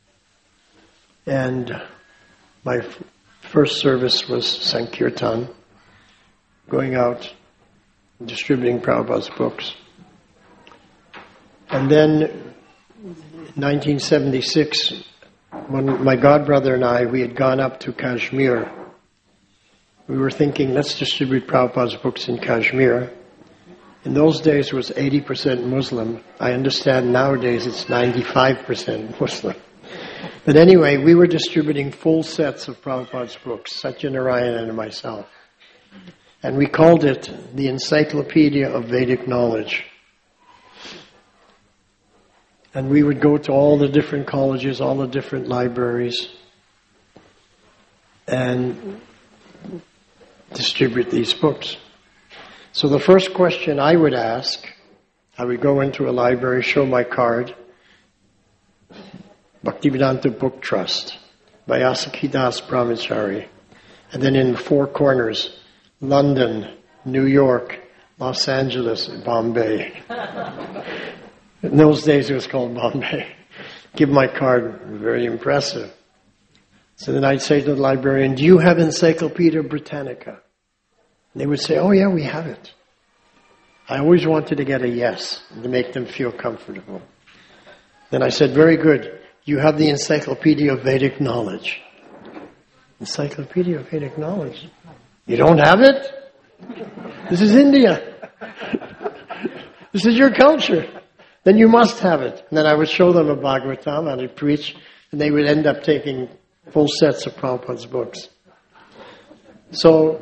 Speaker 1: and my f- first service was Sankirtan, going out and distributing Prabhupada's books. And then in nineteen seventy-six, when my godbrother and I, we had gone up to Kashmir. We were thinking, let's distribute Prabhupada's books in Kashmir. In those days it was eighty percent Muslim. I understand nowadays it's ninety-five percent Muslim. But anyway, we were distributing full sets of Prabhupada's books, Satyanarayana and myself. And we called it the Encyclopedia of Vedic Knowledge. And we would go to all the different colleges, all the different libraries, and distribute these books. So the first question I would ask, I would go into a library, show my card, Bhaktivedanta Book Trust by Asakhidas Brahmachari. And then in the four corners, London, New York, Los Angeles, Bombay. In those days it was called Bombay. Give my card, very impressive. So then I'd say to the librarian, do you have Encyclopedia Britannica? And they would say, oh yeah, we have it. I always wanted to get a yes, to make them feel comfortable. Then I said, very good. You have the Encyclopedia of Vedic Knowledge. Encyclopedia of Vedic Knowledge? You don't have it? This is India. This is your culture. Then you must have it. And then I would show them a Bhagavatam and I'd preach, and they would end up taking full sets of Prabhupada's books. So,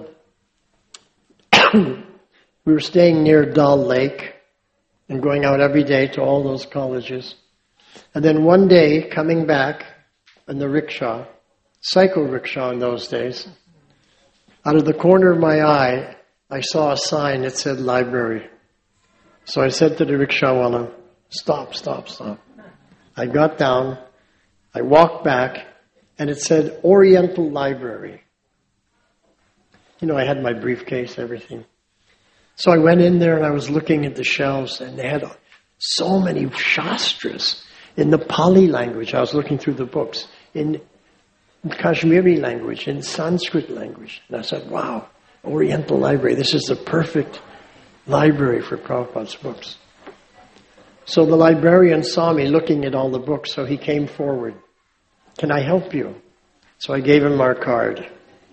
Speaker 1: we were staying near Dal Lake and going out every day to all those colleges. And then one day, coming back in the rickshaw, cycle rickshaw in those days, out of the corner of my eye, I saw a sign that said library. So I said to the rickshawala, stop, stop, stop. I got down, I walked back, and it said Oriental Library. You know, I had my briefcase, everything. So I went in there and I was looking at the shelves, and they had so many shastras in the Pali language. I was looking through the books, in Kashmiri language, in Sanskrit language. And I said, wow, Oriental Library, this is the perfect library for Prabhupada's books. So the librarian saw me looking at all the books, so he came forward. Can I help you? So I gave him our card.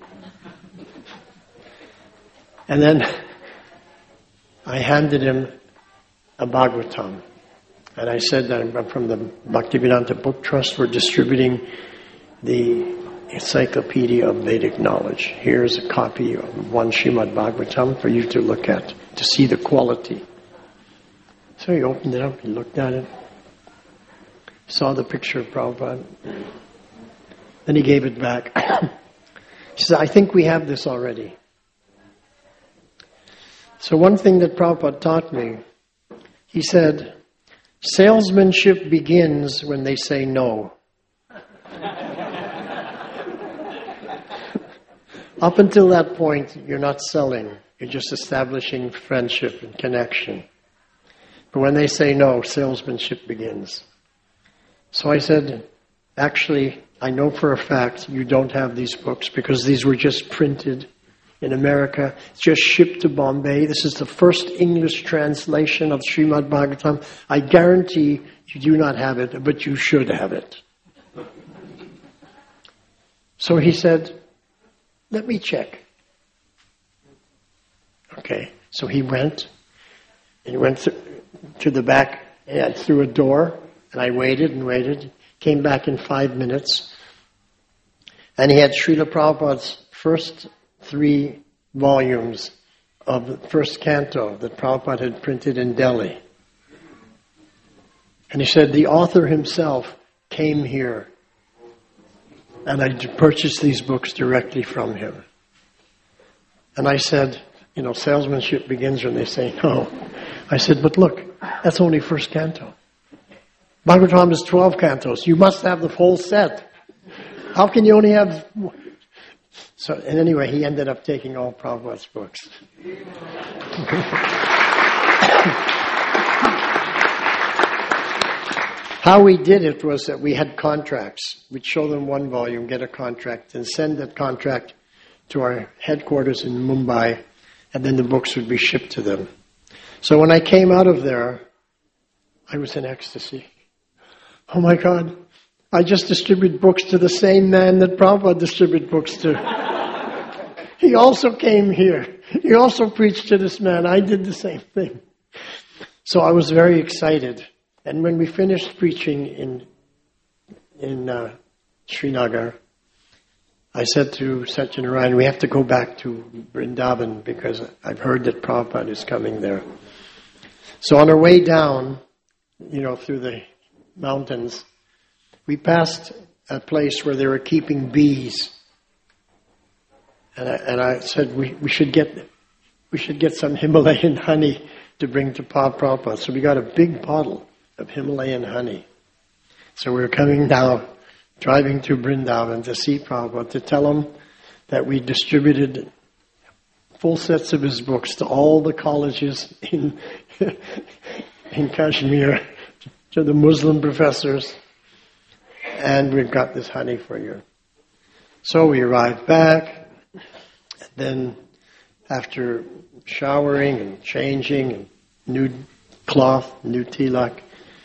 Speaker 1: And then I handed him a Bhagavatam. And I said that I'm from the Bhaktivedanta Book Trust. We're distributing the Encyclopedia of Vedic Knowledge. Here's a copy of one Srimad Bhagavatam for you to look at, to see the quality. So he opened it up, he looked at it, saw the picture of Prabhupada. Then he gave it back. He said, I think we have this already. So one thing that Prabhupada taught me, he said, Salesmanship begins when they say no. Up until that point, you're not selling. You're just establishing friendship and connection. But when they say no, salesmanship begins. So I said, actually, I know for a fact you don't have these books because these were just printed in America, just shipped to Bombay. This is the first English translation of Srimad Bhagavatam. I guarantee you do not have it, but you should have it. So he said, let me check. Okay, so he went, and he went th- to the back and through a door, and I waited and waited, came back in five minutes, and he had Srila Prabhupada's first three volumes of the first canto that Prabhupada had printed in Delhi. And he said, the author himself came here, and I purchased these books directly from him. And I said, you know, salesmanship begins when they say no. I said, but look, that's only first canto. Bhagavatam is twelve cantos. You must have the whole set. How can you only have... So, and anyway, he ended up taking all Prabhupada's books. How we did it was that we had contracts. We'd show them one volume, get a contract, and send that contract to our headquarters in Mumbai, and then the books would be shipped to them. So when I came out of there, I was in ecstasy. Oh my God, I just distributed books to the same man that Prabhupada distributed books to. He also came here. He also preached to this man. I did the same thing. So I was very excited. And when we finished preaching in in uh, Srinagar, I said to Satyanarayan, we have to go back to Vrindavan because I've heard that Prabhupada is coming there. So on our way down, you know, through the mountains, we passed a place where they were keeping bees. And I, and I said, we, we should get we should get some Himalayan honey to bring to Prabhupada. So we got a big bottle of Himalayan honey. So we were coming down, driving to Vrindavan to see Prabhupada, to tell him that we distributed full sets of his books to all the colleges in in Kashmir, to the Muslim professors, and we've got this honey for you. So we arrived back, and then after showering and changing and new cloth, new tilak,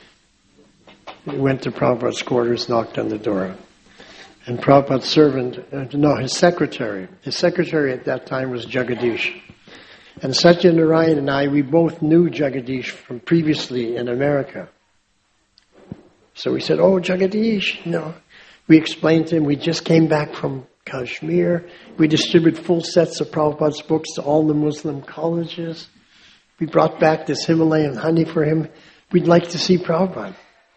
Speaker 1: we went to Prabhupada's quarters, knocked on the door. And Prabhupada's servant, uh, no, his secretary, his secretary at that time was Jagadish. And Satyanarayan and I, we both knew Jagadish from previously in America. So we said, oh, Jagadish, you know. We explained to him, we just came back from Kashmir. We distributed full sets of Prabhupada's books to all the Muslim colleges. We brought back this Himalayan honey for him. We'd like to see Prabhupada.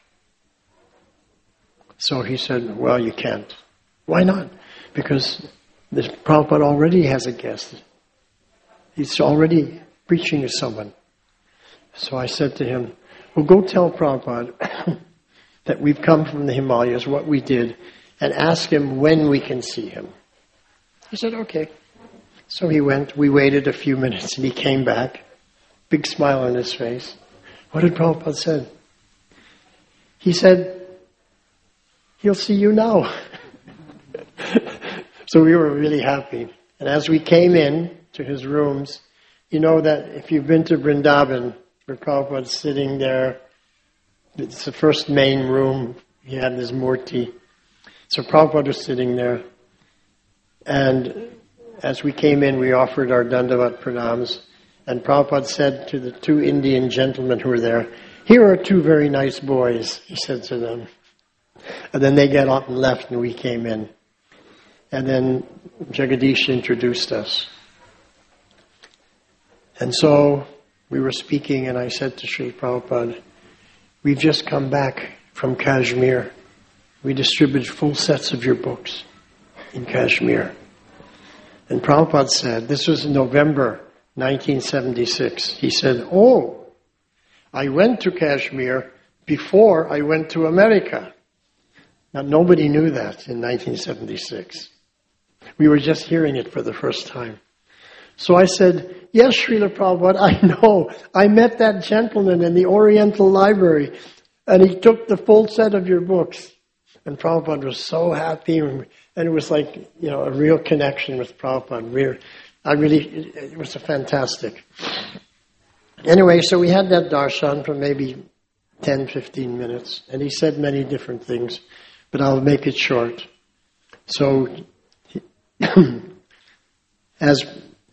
Speaker 1: So he said, well, you can't. Why not? Because this Prabhupada already has a guest. He's already preaching to someone. So I said to him, well, go tell Prabhupada that we've come from the Himalayas, what we did, and ask him when we can see him. He said, okay. So he went, we waited a few minutes, and he came back, big smile on his face. What did Prabhupada say? He said, he'll see you now. So we were really happy. And as we came in to his rooms, you know that if you've been to Vrindavan, where Prabhupada's sitting there, it's the first main room, he had his murti. So Prabhupada was sitting there. And as we came in, we offered our Dandavat Pranams. And Prabhupada said to the two Indian gentlemen who were there, here are two very nice boys, he said to them. And then they got up and left and we came in. And then Jagadish introduced us. And so we were speaking and I said to Srila Prabhupada, we've just come back from Kashmir. We distributed full sets of your books in Kashmir. And Prabhupada said, this was in November nineteen seventy-six. He said, oh, I went to Kashmir, before I went to America. Now, nobody knew that in nineteen seventy-six. We were just hearing it for the first time. So I said, yes, Srila Prabhupada, I know. I met that gentleman in the Oriental Library, and he took the full set of your books. And Prabhupada was so happy, and it was like, you know, a real connection with Prabhupada. We're, I really, it was a fantastic. Anyway, so we had that darshan for maybe ten, fifteen minutes, and he said many different things, but I'll make it short. So, as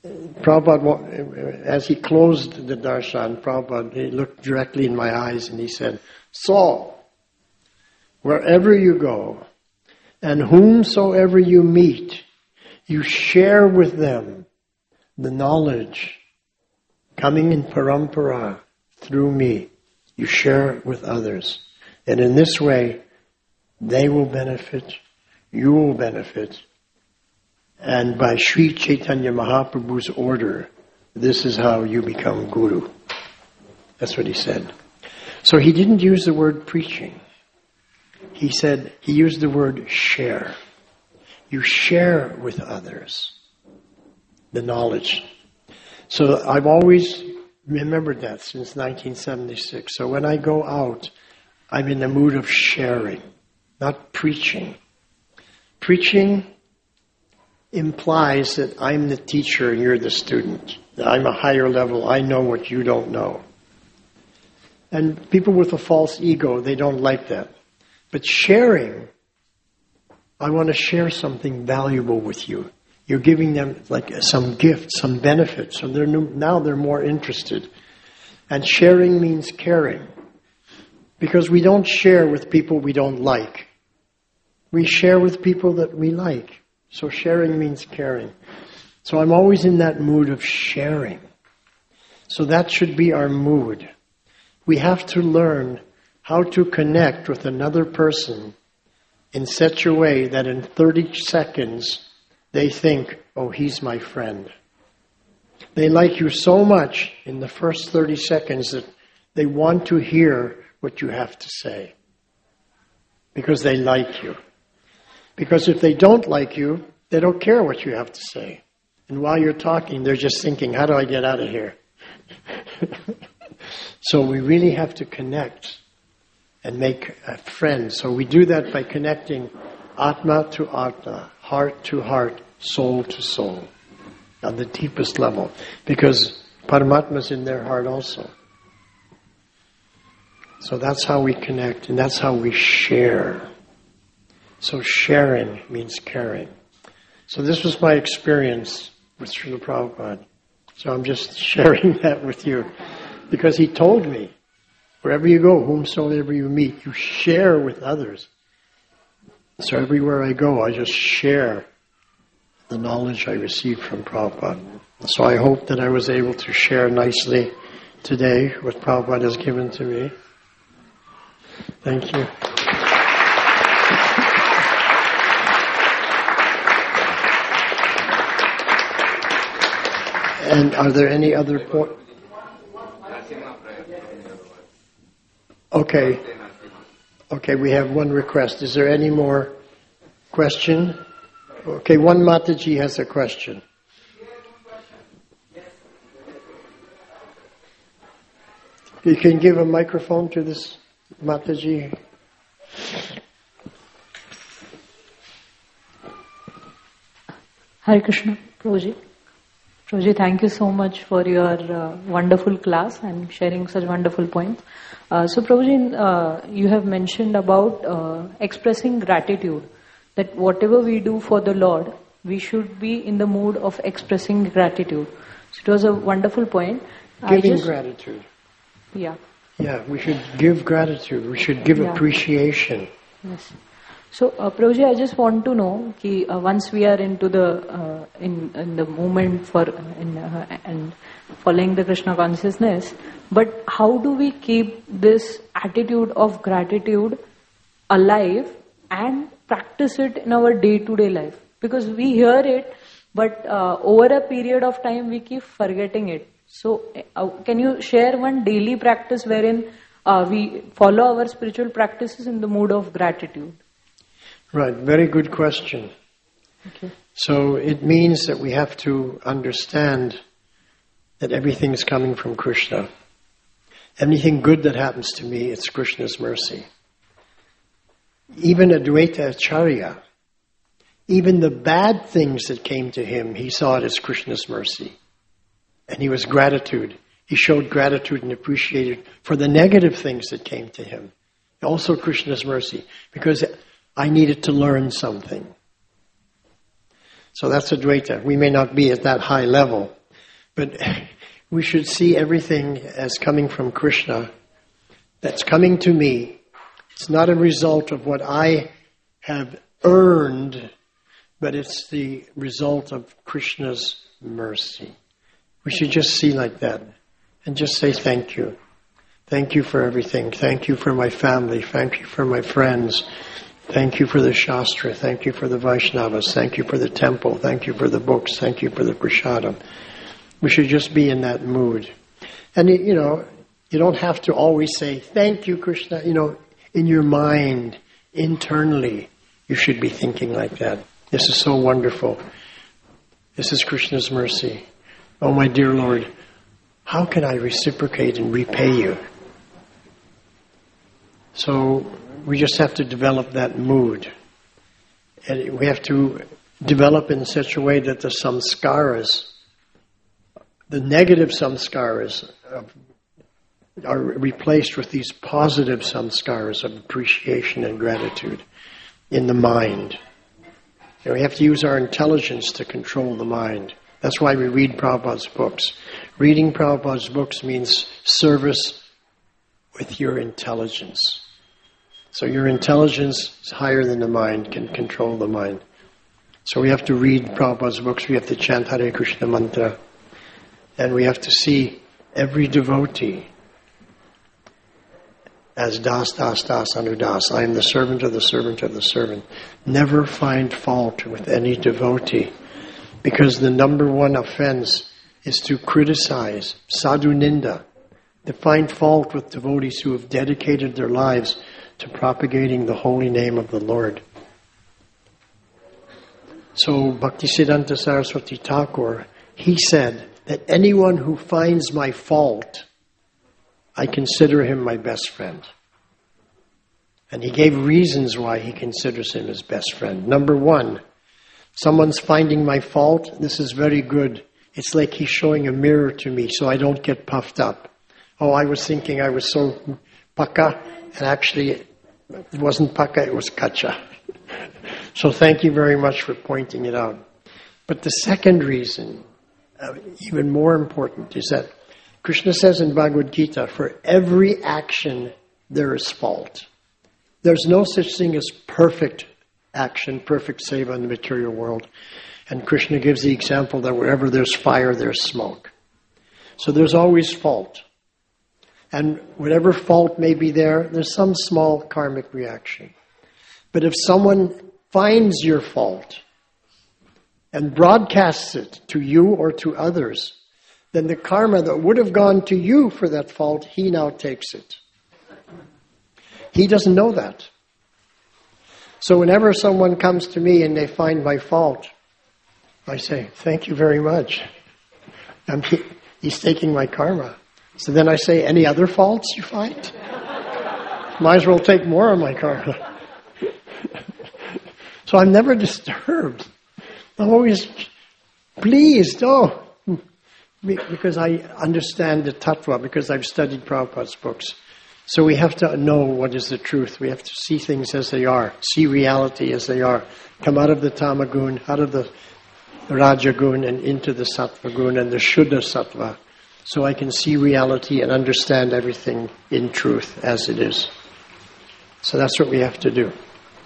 Speaker 1: Prabhupada, as he closed the darshan, Prabhupada, he looked directly in my eyes and he said, so, wherever you go, and whomsoever you meet, you share with them the knowledge coming in parampara through me. You share it with others. And in this way, they will benefit, you will benefit. And by Sri Chaitanya Mahaprabhu's order, this is how you become guru. That's what he said. So he didn't use the word preaching. He said, he used the word share. You share with others the knowledge. So I've always remembered that since nineteen seventy-six. So when I go out, I'm in the mood of sharing, not preaching. Preaching implies that I'm the teacher and you're the student. That I'm a higher level, I know what you don't know. And people with a false ego, they don't like that. But sharing, I want to share something valuable with you. You're giving them like some gift, some benefit. So they're now they're more interested. And sharing means caring. Because we don't share with people we don't like. We share with people that we like. So sharing means caring. So I'm always in that mood of sharing. So that should be our mood. We have to learn how to connect with another person in such a way that in thirty seconds they think, oh, he's my friend. They like you so much in the first thirty seconds that they want to hear what you have to say. Because they like you. Because if they don't like you, they don't care what you have to say. And while you're talking, they're just thinking, how do I get out of here? So we really have to connect and make a friend. So we do that by connecting Atma to Atma, heart to heart, soul to soul, on the deepest level. Because Paramatma's in their heart also. So that's how we connect, and that's how we share. So sharing means caring. So this was my experience with Srila Prabhupada. So I'm just sharing that with you. Because he told me, wherever you go, whomsoever you meet, you share with others. So everywhere I go, I just share the knowledge I received from Prabhupada. So I hope that I was able to share nicely today what Prabhupada has given to me. Thank you. And are there any other points? Okay. Okay, we have one request. Is there any more question? Okay, one Mataji has a question. You can give a microphone to this Mataji.
Speaker 4: Hare Krishna, Prabhuji. Prabhuji, thank you so much for your uh, wonderful class and sharing such wonderful points. Uh, so, Prabhuji, uh, you have mentioned about uh, expressing gratitude, that whatever we do for the Lord, we should be in the mood of expressing gratitude. So, it was a wonderful point.
Speaker 1: Giving
Speaker 4: just,
Speaker 1: gratitude.
Speaker 4: Yeah.
Speaker 1: Yeah, we should give gratitude. We should give yeah. appreciation.
Speaker 4: Yes. So, uh, Prabhuji, I just want to know, ki, uh, once we are into the uh, in in the movement for in, uh, and following the Krishna consciousness, but how do we keep this attitude of gratitude alive and practice it in our day-to-day life? Because we hear it, but uh, over a period of time we keep forgetting it. So, uh, can you share one daily practice wherein uh, we follow our spiritual practices in the mood of gratitude?
Speaker 1: Right, very good question.
Speaker 4: Okay.
Speaker 1: So it means that we have to understand that everything is coming from Krishna. Anything good that happens to me, it's Krishna's mercy. Even Advaita Acharya, even the bad things that came to him, he saw it as Krishna's mercy. And he was gratitude. He showed gratitude and appreciated for the negative things that came to him. Also Krishna's mercy, because I needed to learn something. So that's Advaita. We may not be at that high level, but we should see everything as coming from Krishna. That's coming to me. It's not a result of what I have earned, but it's the result of Krishna's mercy. We should just see like that and just say thank you. Thank you for everything. Thank you for my family. Thank you for my friends. Thank you for the Shastra. Thank you for the Vaishnavas. Thank you for the temple. Thank you for the books. Thank you for the prasadam. We should just be in that mood. And, you know, you don't have to always say, thank you, Krishna. You know, in your mind, internally, you should be thinking like that. This is so wonderful. This is Krishna's mercy. Oh, my dear Lord, how can I reciprocate and repay you? So we just have to develop that mood. And we have to develop in such a way that the samskaras, the negative samskaras, are replaced with these positive samskaras of appreciation and gratitude in the mind. And we have to use our intelligence to control the mind. That's why we read Prabhupada's books. Reading Prabhupada's books means service with your intelligence. So your intelligence is higher than the mind, can control the mind. So we have to read Prabhupada's books, we have to chant Hare Krishna mantra, and we have to see every devotee as das, das, das, anudas. I am the servant of the servant of the servant. Never find fault with any devotee, because the number one offense is to criticize, sadhu ninda, to find fault with devotees who have dedicated their lives to propagating the holy name of the Lord. So Bhaktisiddhanta Saraswati Thakur, he said that anyone who finds my fault, I consider him my best friend. And he gave reasons why he considers him his best friend. Number one, someone's finding my fault, this is very good. It's like he's showing a mirror to me so I don't get puffed up. Oh, I was thinking I was so paka, and actually it wasn't paka, it was kacha. So thank you very much for pointing it out. But the second reason, uh, even more important, is that Krishna says in Bhagavad Gita, for every action there is fault. There's no such thing as perfect action, perfect seva in the material world. And Krishna gives the example that wherever there's fire, there's smoke. So there's always fault. And whatever fault may be there, there's some small karmic reaction. But if someone finds your fault and broadcasts it to you or to others, then the karma that would have gone to you for that fault, he now takes it. He doesn't know that. So whenever someone comes to me and they find my fault, I say, thank you very much. And he, he's taking my karma. So then I say, any other faults you find? Might as well take more of my karma. So I'm never disturbed. I'm always pleased. Oh, because I understand the tattva, because I've studied Prabhupada's books. So we have to know what is the truth. We have to see things as they are, see reality as they are. Come out of the tamagun, out of the rajagun, and into the sattvagun and the shuddha sattva. So I can see reality and understand everything in truth as it is. So that's what we have to do.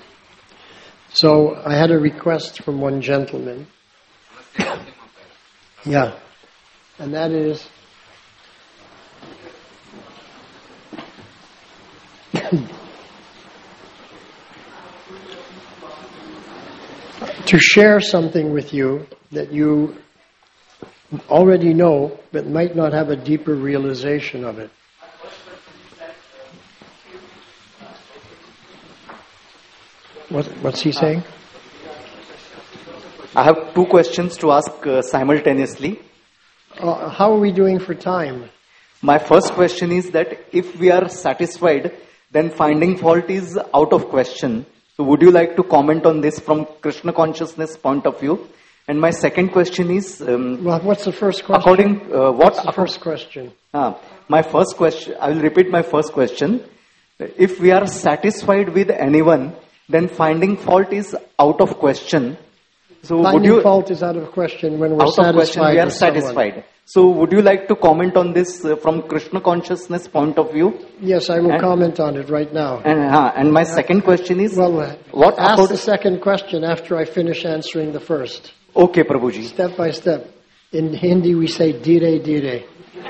Speaker 1: So I had a request from one gentleman. Yeah. And that is to share something with you that you already know but might not have a deeper realization of it. What, what's he saying?
Speaker 5: I have two questions to ask uh, simultaneously.
Speaker 1: Uh, how are we doing for time?
Speaker 5: My first question is that if we are satisfied, then finding fault is out of question. So would you like to comment on this from Krishna consciousness point of view? And my second question is... Um,
Speaker 1: well, what's the first question?
Speaker 5: According... Uh, what
Speaker 1: what's the first question?
Speaker 5: Uh, my first question... I will repeat my first question. If we are satisfied with anyone, then finding fault is out of question. So
Speaker 1: finding
Speaker 5: would you,
Speaker 1: fault is out of question when we're
Speaker 5: out
Speaker 1: satisfied.
Speaker 5: Of question, we are
Speaker 1: with
Speaker 5: satisfied.
Speaker 1: Someone.
Speaker 5: So would you like to comment on this uh, from Krishna consciousness point of view?
Speaker 1: Yes, I will
Speaker 5: and,
Speaker 1: comment on it right now.
Speaker 5: And, uh, and my second question is...
Speaker 1: Well, uh,
Speaker 5: what
Speaker 1: ask
Speaker 5: about,
Speaker 1: the second question after I finish answering the first.
Speaker 5: Okay, Prabhuji.
Speaker 1: Step by step. In Hindi we say dire dire.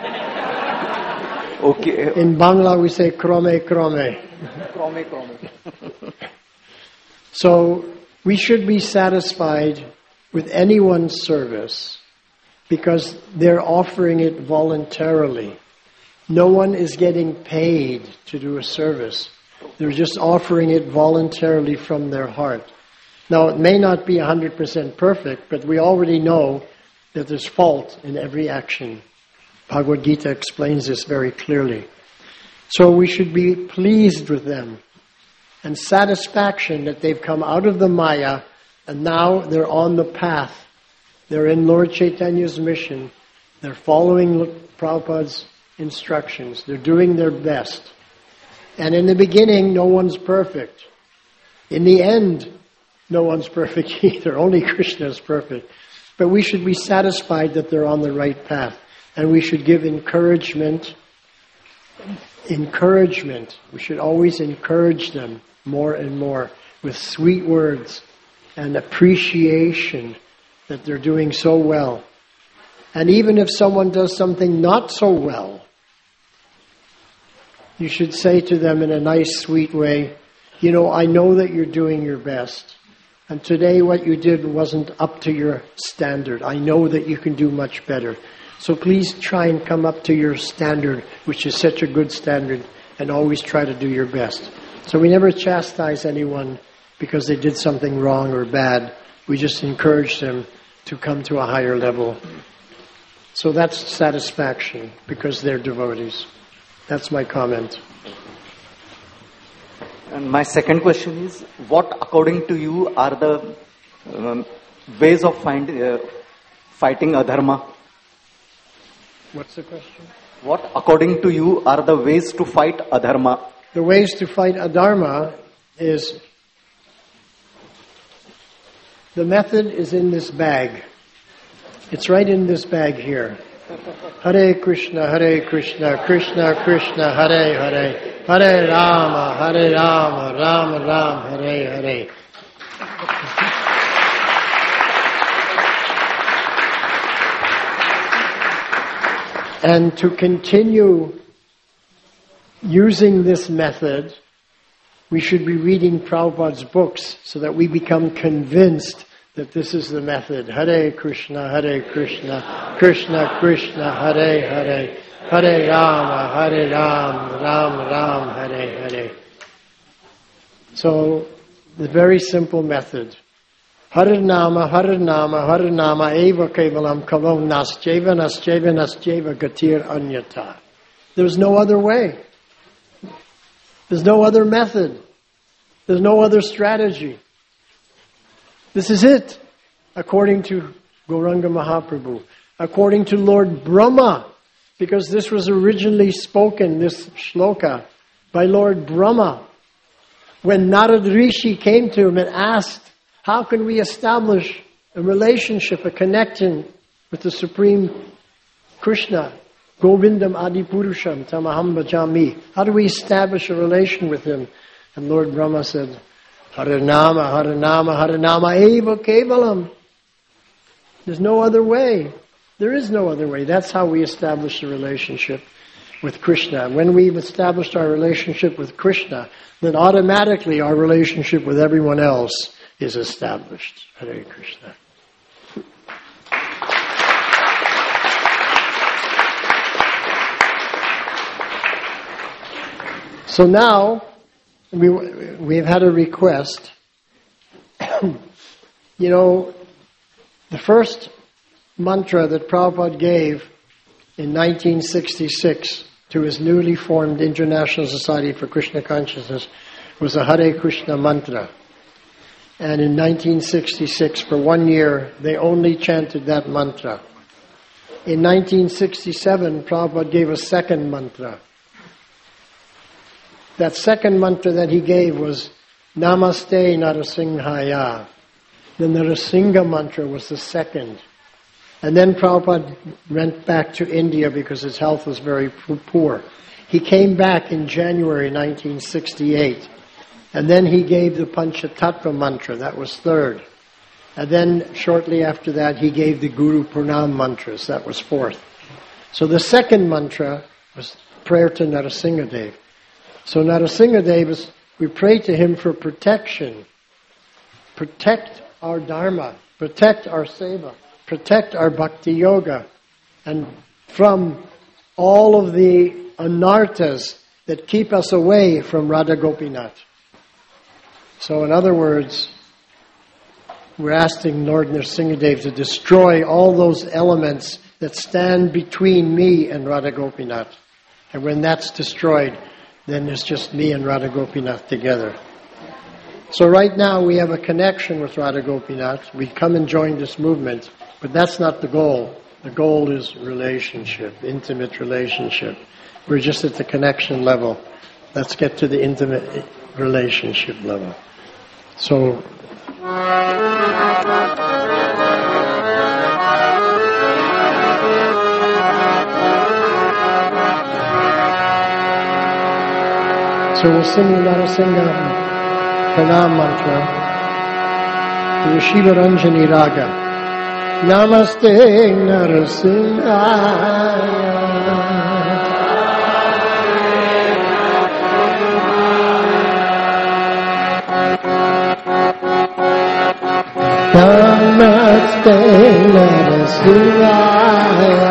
Speaker 5: Okay.
Speaker 1: In Bangla we say krome krome.
Speaker 5: Krome krome.
Speaker 1: So we should be satisfied with anyone's service because they're offering it voluntarily. No one is getting paid to do a service. They're just offering it voluntarily from their heart. Now, it may not be one hundred percent perfect, but we already know that there's fault in every action. Bhagavad Gita explains this very clearly. So we should be pleased with them and satisfaction that they've come out of the Maya and now they're on the path. They're in Lord Chaitanya's mission. They're following Prabhupada's instructions. They're doing their best. And in the beginning, no one's perfect. In the end, no one's perfect either. Only Krishna is perfect. But we should be satisfied that they're on the right path. And we should give encouragement. Encouragement. We should always encourage them more and more with sweet words and appreciation that they're doing so well. And even if someone does something not so well, you should say to them in a nice, sweet way, you know, I know that you're doing your best. And today what you did wasn't up to your standard. I know that you can do much better. So please try and come up to your standard, which is such a good standard, and always try to do your best. So we never chastise anyone because they did something wrong or bad. We just encourage them to come to a higher level. So that's satisfaction because they're devotees. That's my comment.
Speaker 5: And my second question is, what according to you are the um, ways of find, uh, fighting adharma?
Speaker 1: What's the question?
Speaker 5: What according to you are the ways to fight adharma?
Speaker 1: The ways to fight adharma is, the method is in this bag. It's right in this bag here. Hare Krishna, Hare Krishna, Krishna Krishna, Hare Hare, Hare Rama, Hare Rama, Rama Rama, Hare Hare. And to continue using this method, we should be reading Prabhupada's books so that we become convinced that this is the method. Hare Krishna, Hare Krishna, Krishna Krishna, Hare Hare, Hare Rama, Hare Rama, Rama Rama, Hare Hare. So, the very simple method. Hare Nama, Hare Nama, Hare Nama, Eva Kevalam Kalo Nascheva, Nascheva, Nascheva, Gatir Anyata. There's no other way. There's no other method. There's no other strategy. This is it, according to Gauranga Mahaprabhu, according to Lord Brahma, because this was originally spoken, this shloka, by Lord Brahma. When Narad Rishi came to him and asked, how can we establish a relationship, a connection with the Supreme Krishna, Govindam Adipurusham Tamaham Bhajami? How do we establish a relation with him? And Lord Brahma said, Hare Nama, Hare Nama, Hare Nama, Eva Kevalam. There's no other way. There is no other way. That's how we establish a relationship with Krishna. When we've established our relationship with Krishna, then automatically our relationship with everyone else is established. Hare Krishna. So now, we, we've had a request You know, the first mantra that Prabhupada gave in nineteen sixty-six to his newly formed International Society for Krishna Consciousness was a Hare Krishna mantra. And in nineteen sixty-six, for one year, they only chanted that mantra. In nineteen sixty-seven, Prabhupada gave a second mantra. That second mantra that he gave was Namaste Narasimhaya. The Narasimha mantra was the second. And then Prabhupada went back to India because his health was very poor. He came back in January nineteen sixty-eight. And then he gave the Panchatattva mantra, that was third. And then shortly after that he gave the Guru Pranam mantras, that was fourth. So the second mantra was prayer to Narasimhadev. So Narasimhadev, was, we pray to him for protection. Protect our Dharma, protect our Seva, protect our Bhakti Yoga, and from all of the anarthas that keep us away from Radha Gopinath. So in other words, we're asking Lord Narasimhadev to destroy all those elements that stand between me and Radha Gopinath. And when that's destroyed, then it's just me and Radha Gopinath together. So right now we have a connection with Radha Gopinath. We come and join this movement, but that's not the goal. The goal is relationship, intimate relationship. We're just at the connection level. Let's get to the intimate relationship level. So So we'll sing the Narasimha Pranam mantra in the Shiva Ranjani Raga. Namaste Narasimhaya. Namaste Narasimhaya.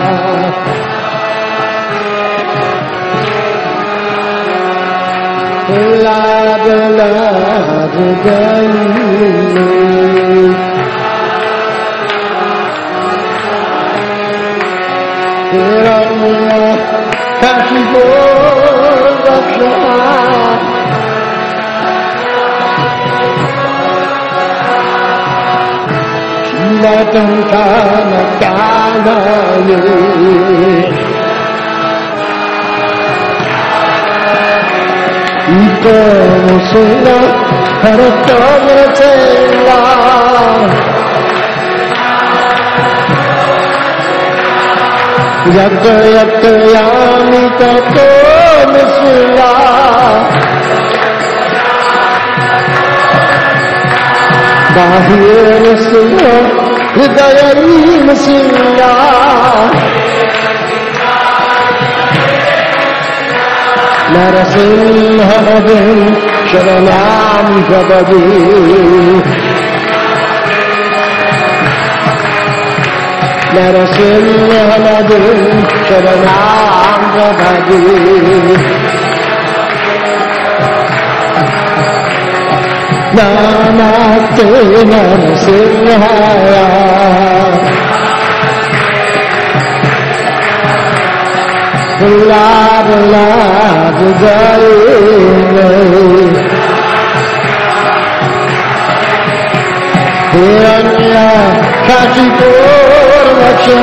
Speaker 1: Lad lad gani Hiranya kashipo raksha Shilatankana kanaye Ito musula harato mratela Yato yato yami tato musula Bahir musula hidayari musula Narasimhanadin Sharanam Prabhadi Narasimhanadin Sharanam Prabhadi Namaste Narasimhaya Lad lad gaye Hiranya kashipur vaksha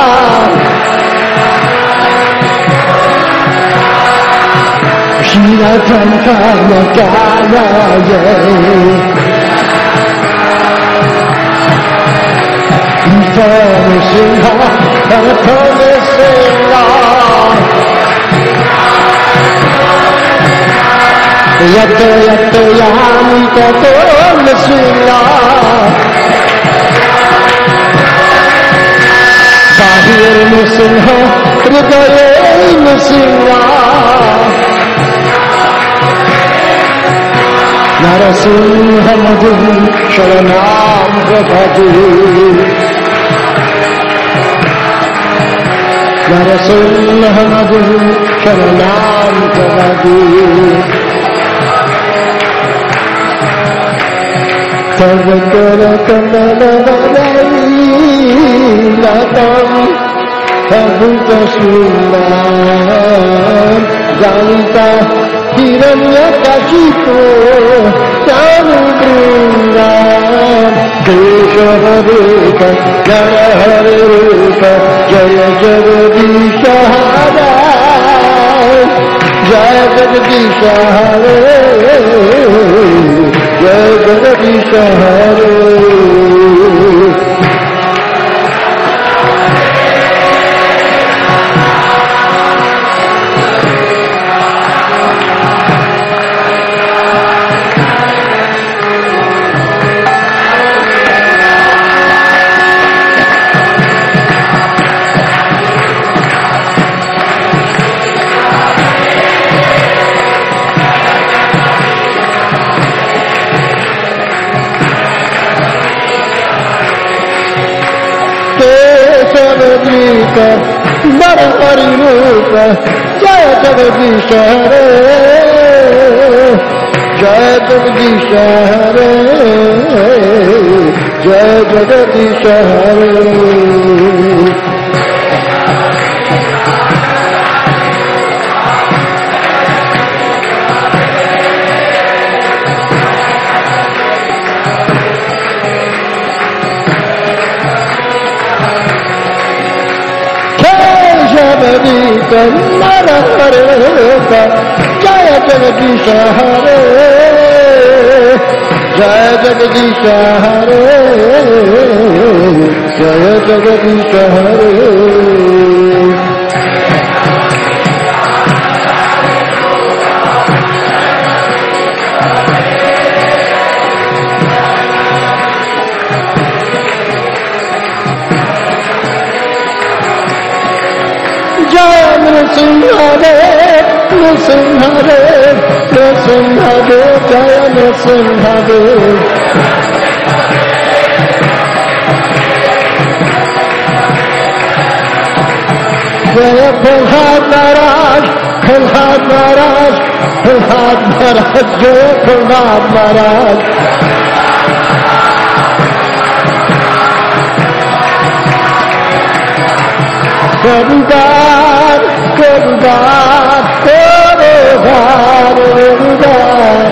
Speaker 1: Shilatankana kanaye Ito Narasimha harato Narasimha Yato yato yami tato Narasimha Bahir Narasimha Hridaye Narasimha Narasimhanadin Sharanam Prabhadi Narasimhanadin Sharanam Prabhadi तब कर कमल बदई LATAM अद्भुत सुंदर जानिता हिरण्य कशिपो चारु वृंदावन देश हरे गण हरे रूप जय जगदीश हरे जय जगदीश हरे जय जगदीश हरे बर हरि रूप जय जगदीश हरे जय जगदीश हरे जय जगदीश हरे नर हरे जय जगदीश हरे जय जगदीश हरे जय जगदीश हरे नृसिंहरे नृसिंहरे नृसिंहरे जय नृसिंहरे जय प्रहलाद महाराज प्रहलाद महाराज प्रहलाद महाराज जय प्रहलाद महाराज Govindan, Govindan, Govindan, Govindan.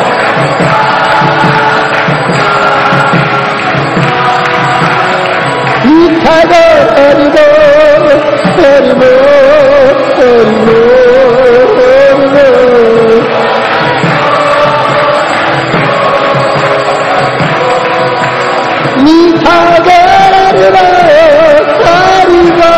Speaker 1: Nithado, Haribo, Haribo, Haribo, Haribo. Nithado, Haribo, Haribo.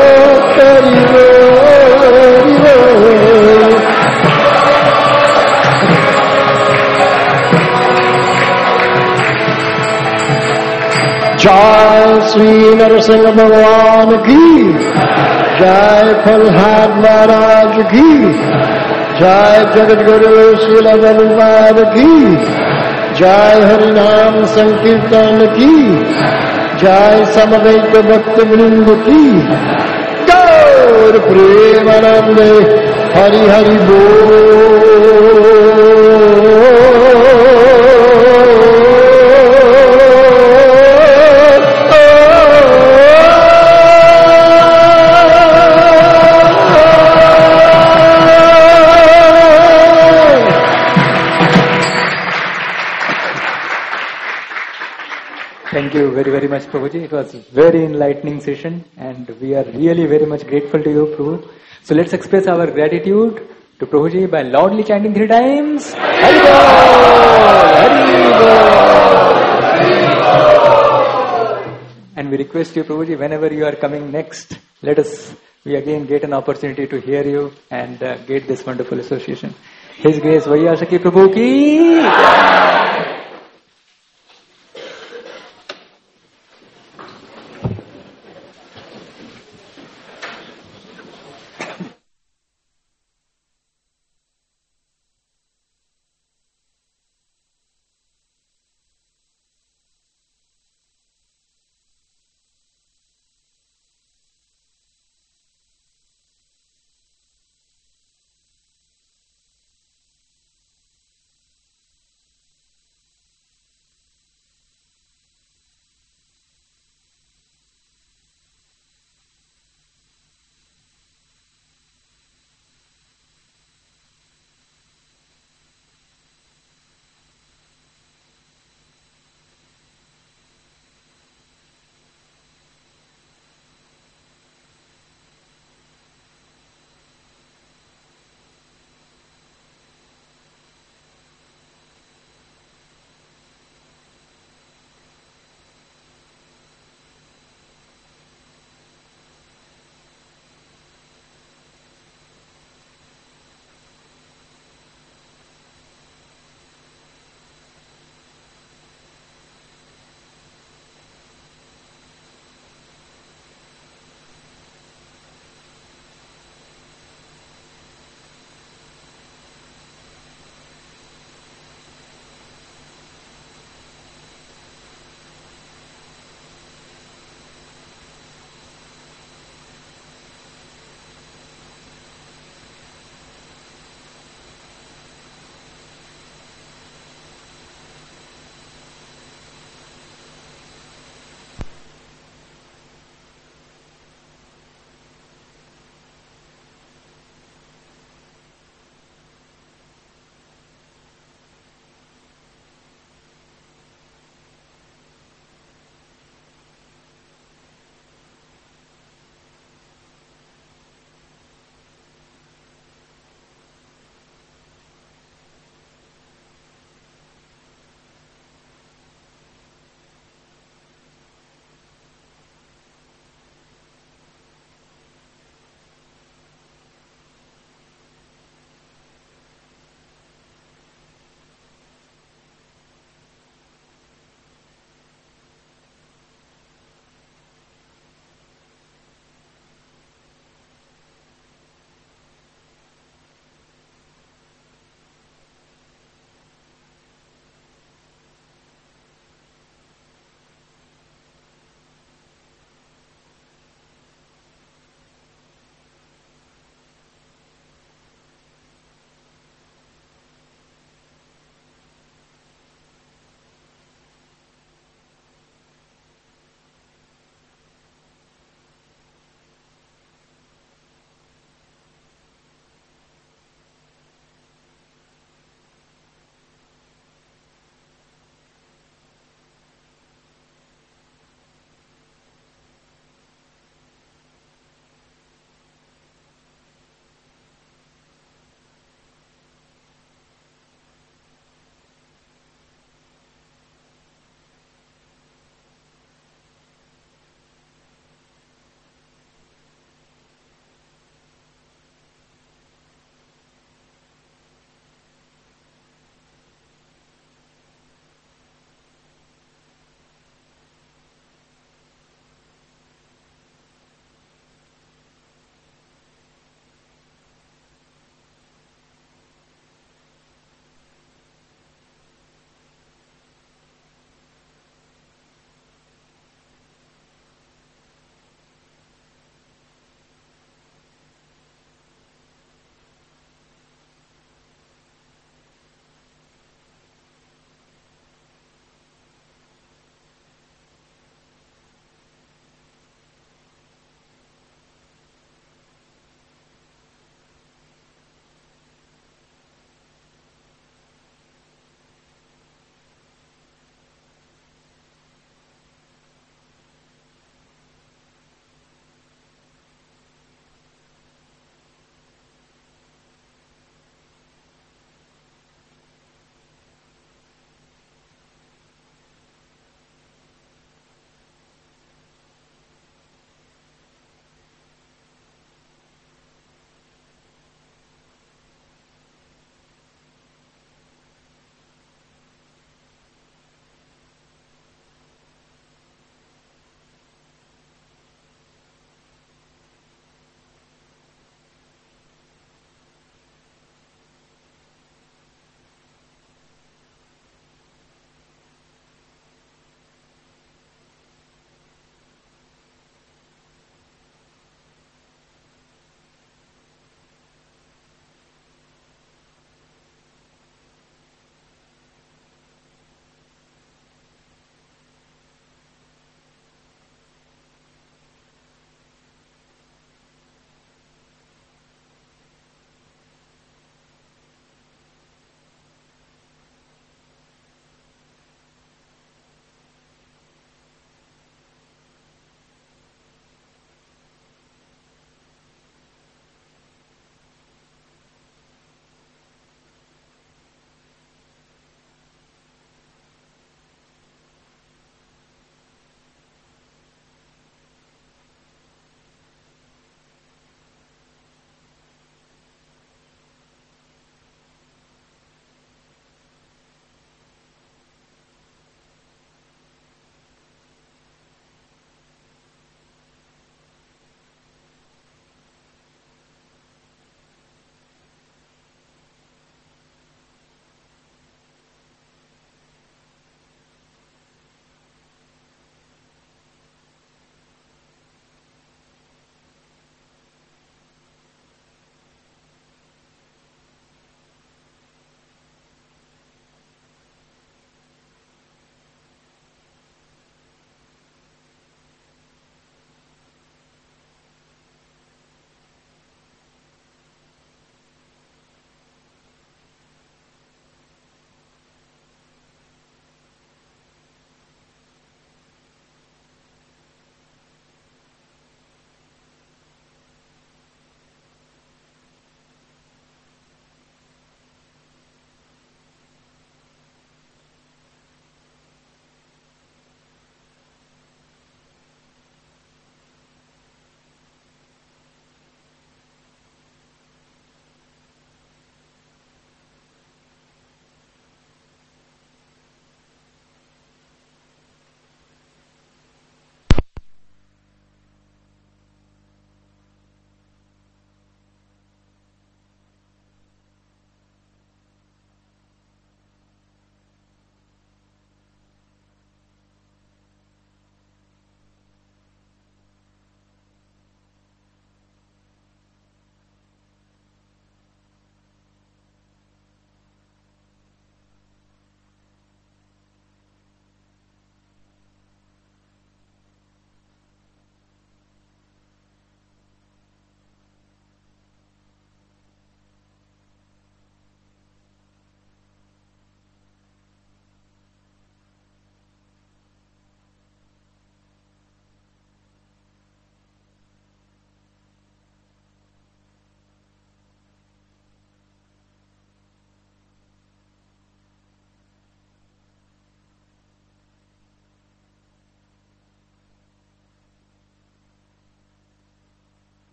Speaker 1: जय श्री नरसिंह भगवान की जय प्रहलाद महाराज की जय जगत गुरु श्रील प्रभुपाद की जय हरिनाम संकीर्तन की जय समवेत भक्त वृंद की गौर प्रेमानंद हरि हरि बोल।
Speaker 2: Thank you very, very much, Prabhuji. It was a very enlightening session and we are really very much grateful to you, Prabhu. So let's express our gratitude to Prabhuji by loudly chanting three times. Hari Bol! Hari Bol! And we request you, Prabhuji, whenever you are coming next, let us, we again get an opportunity to hear you and uh, get this wonderful association. His Grace Vaiyasaki Prabhu ki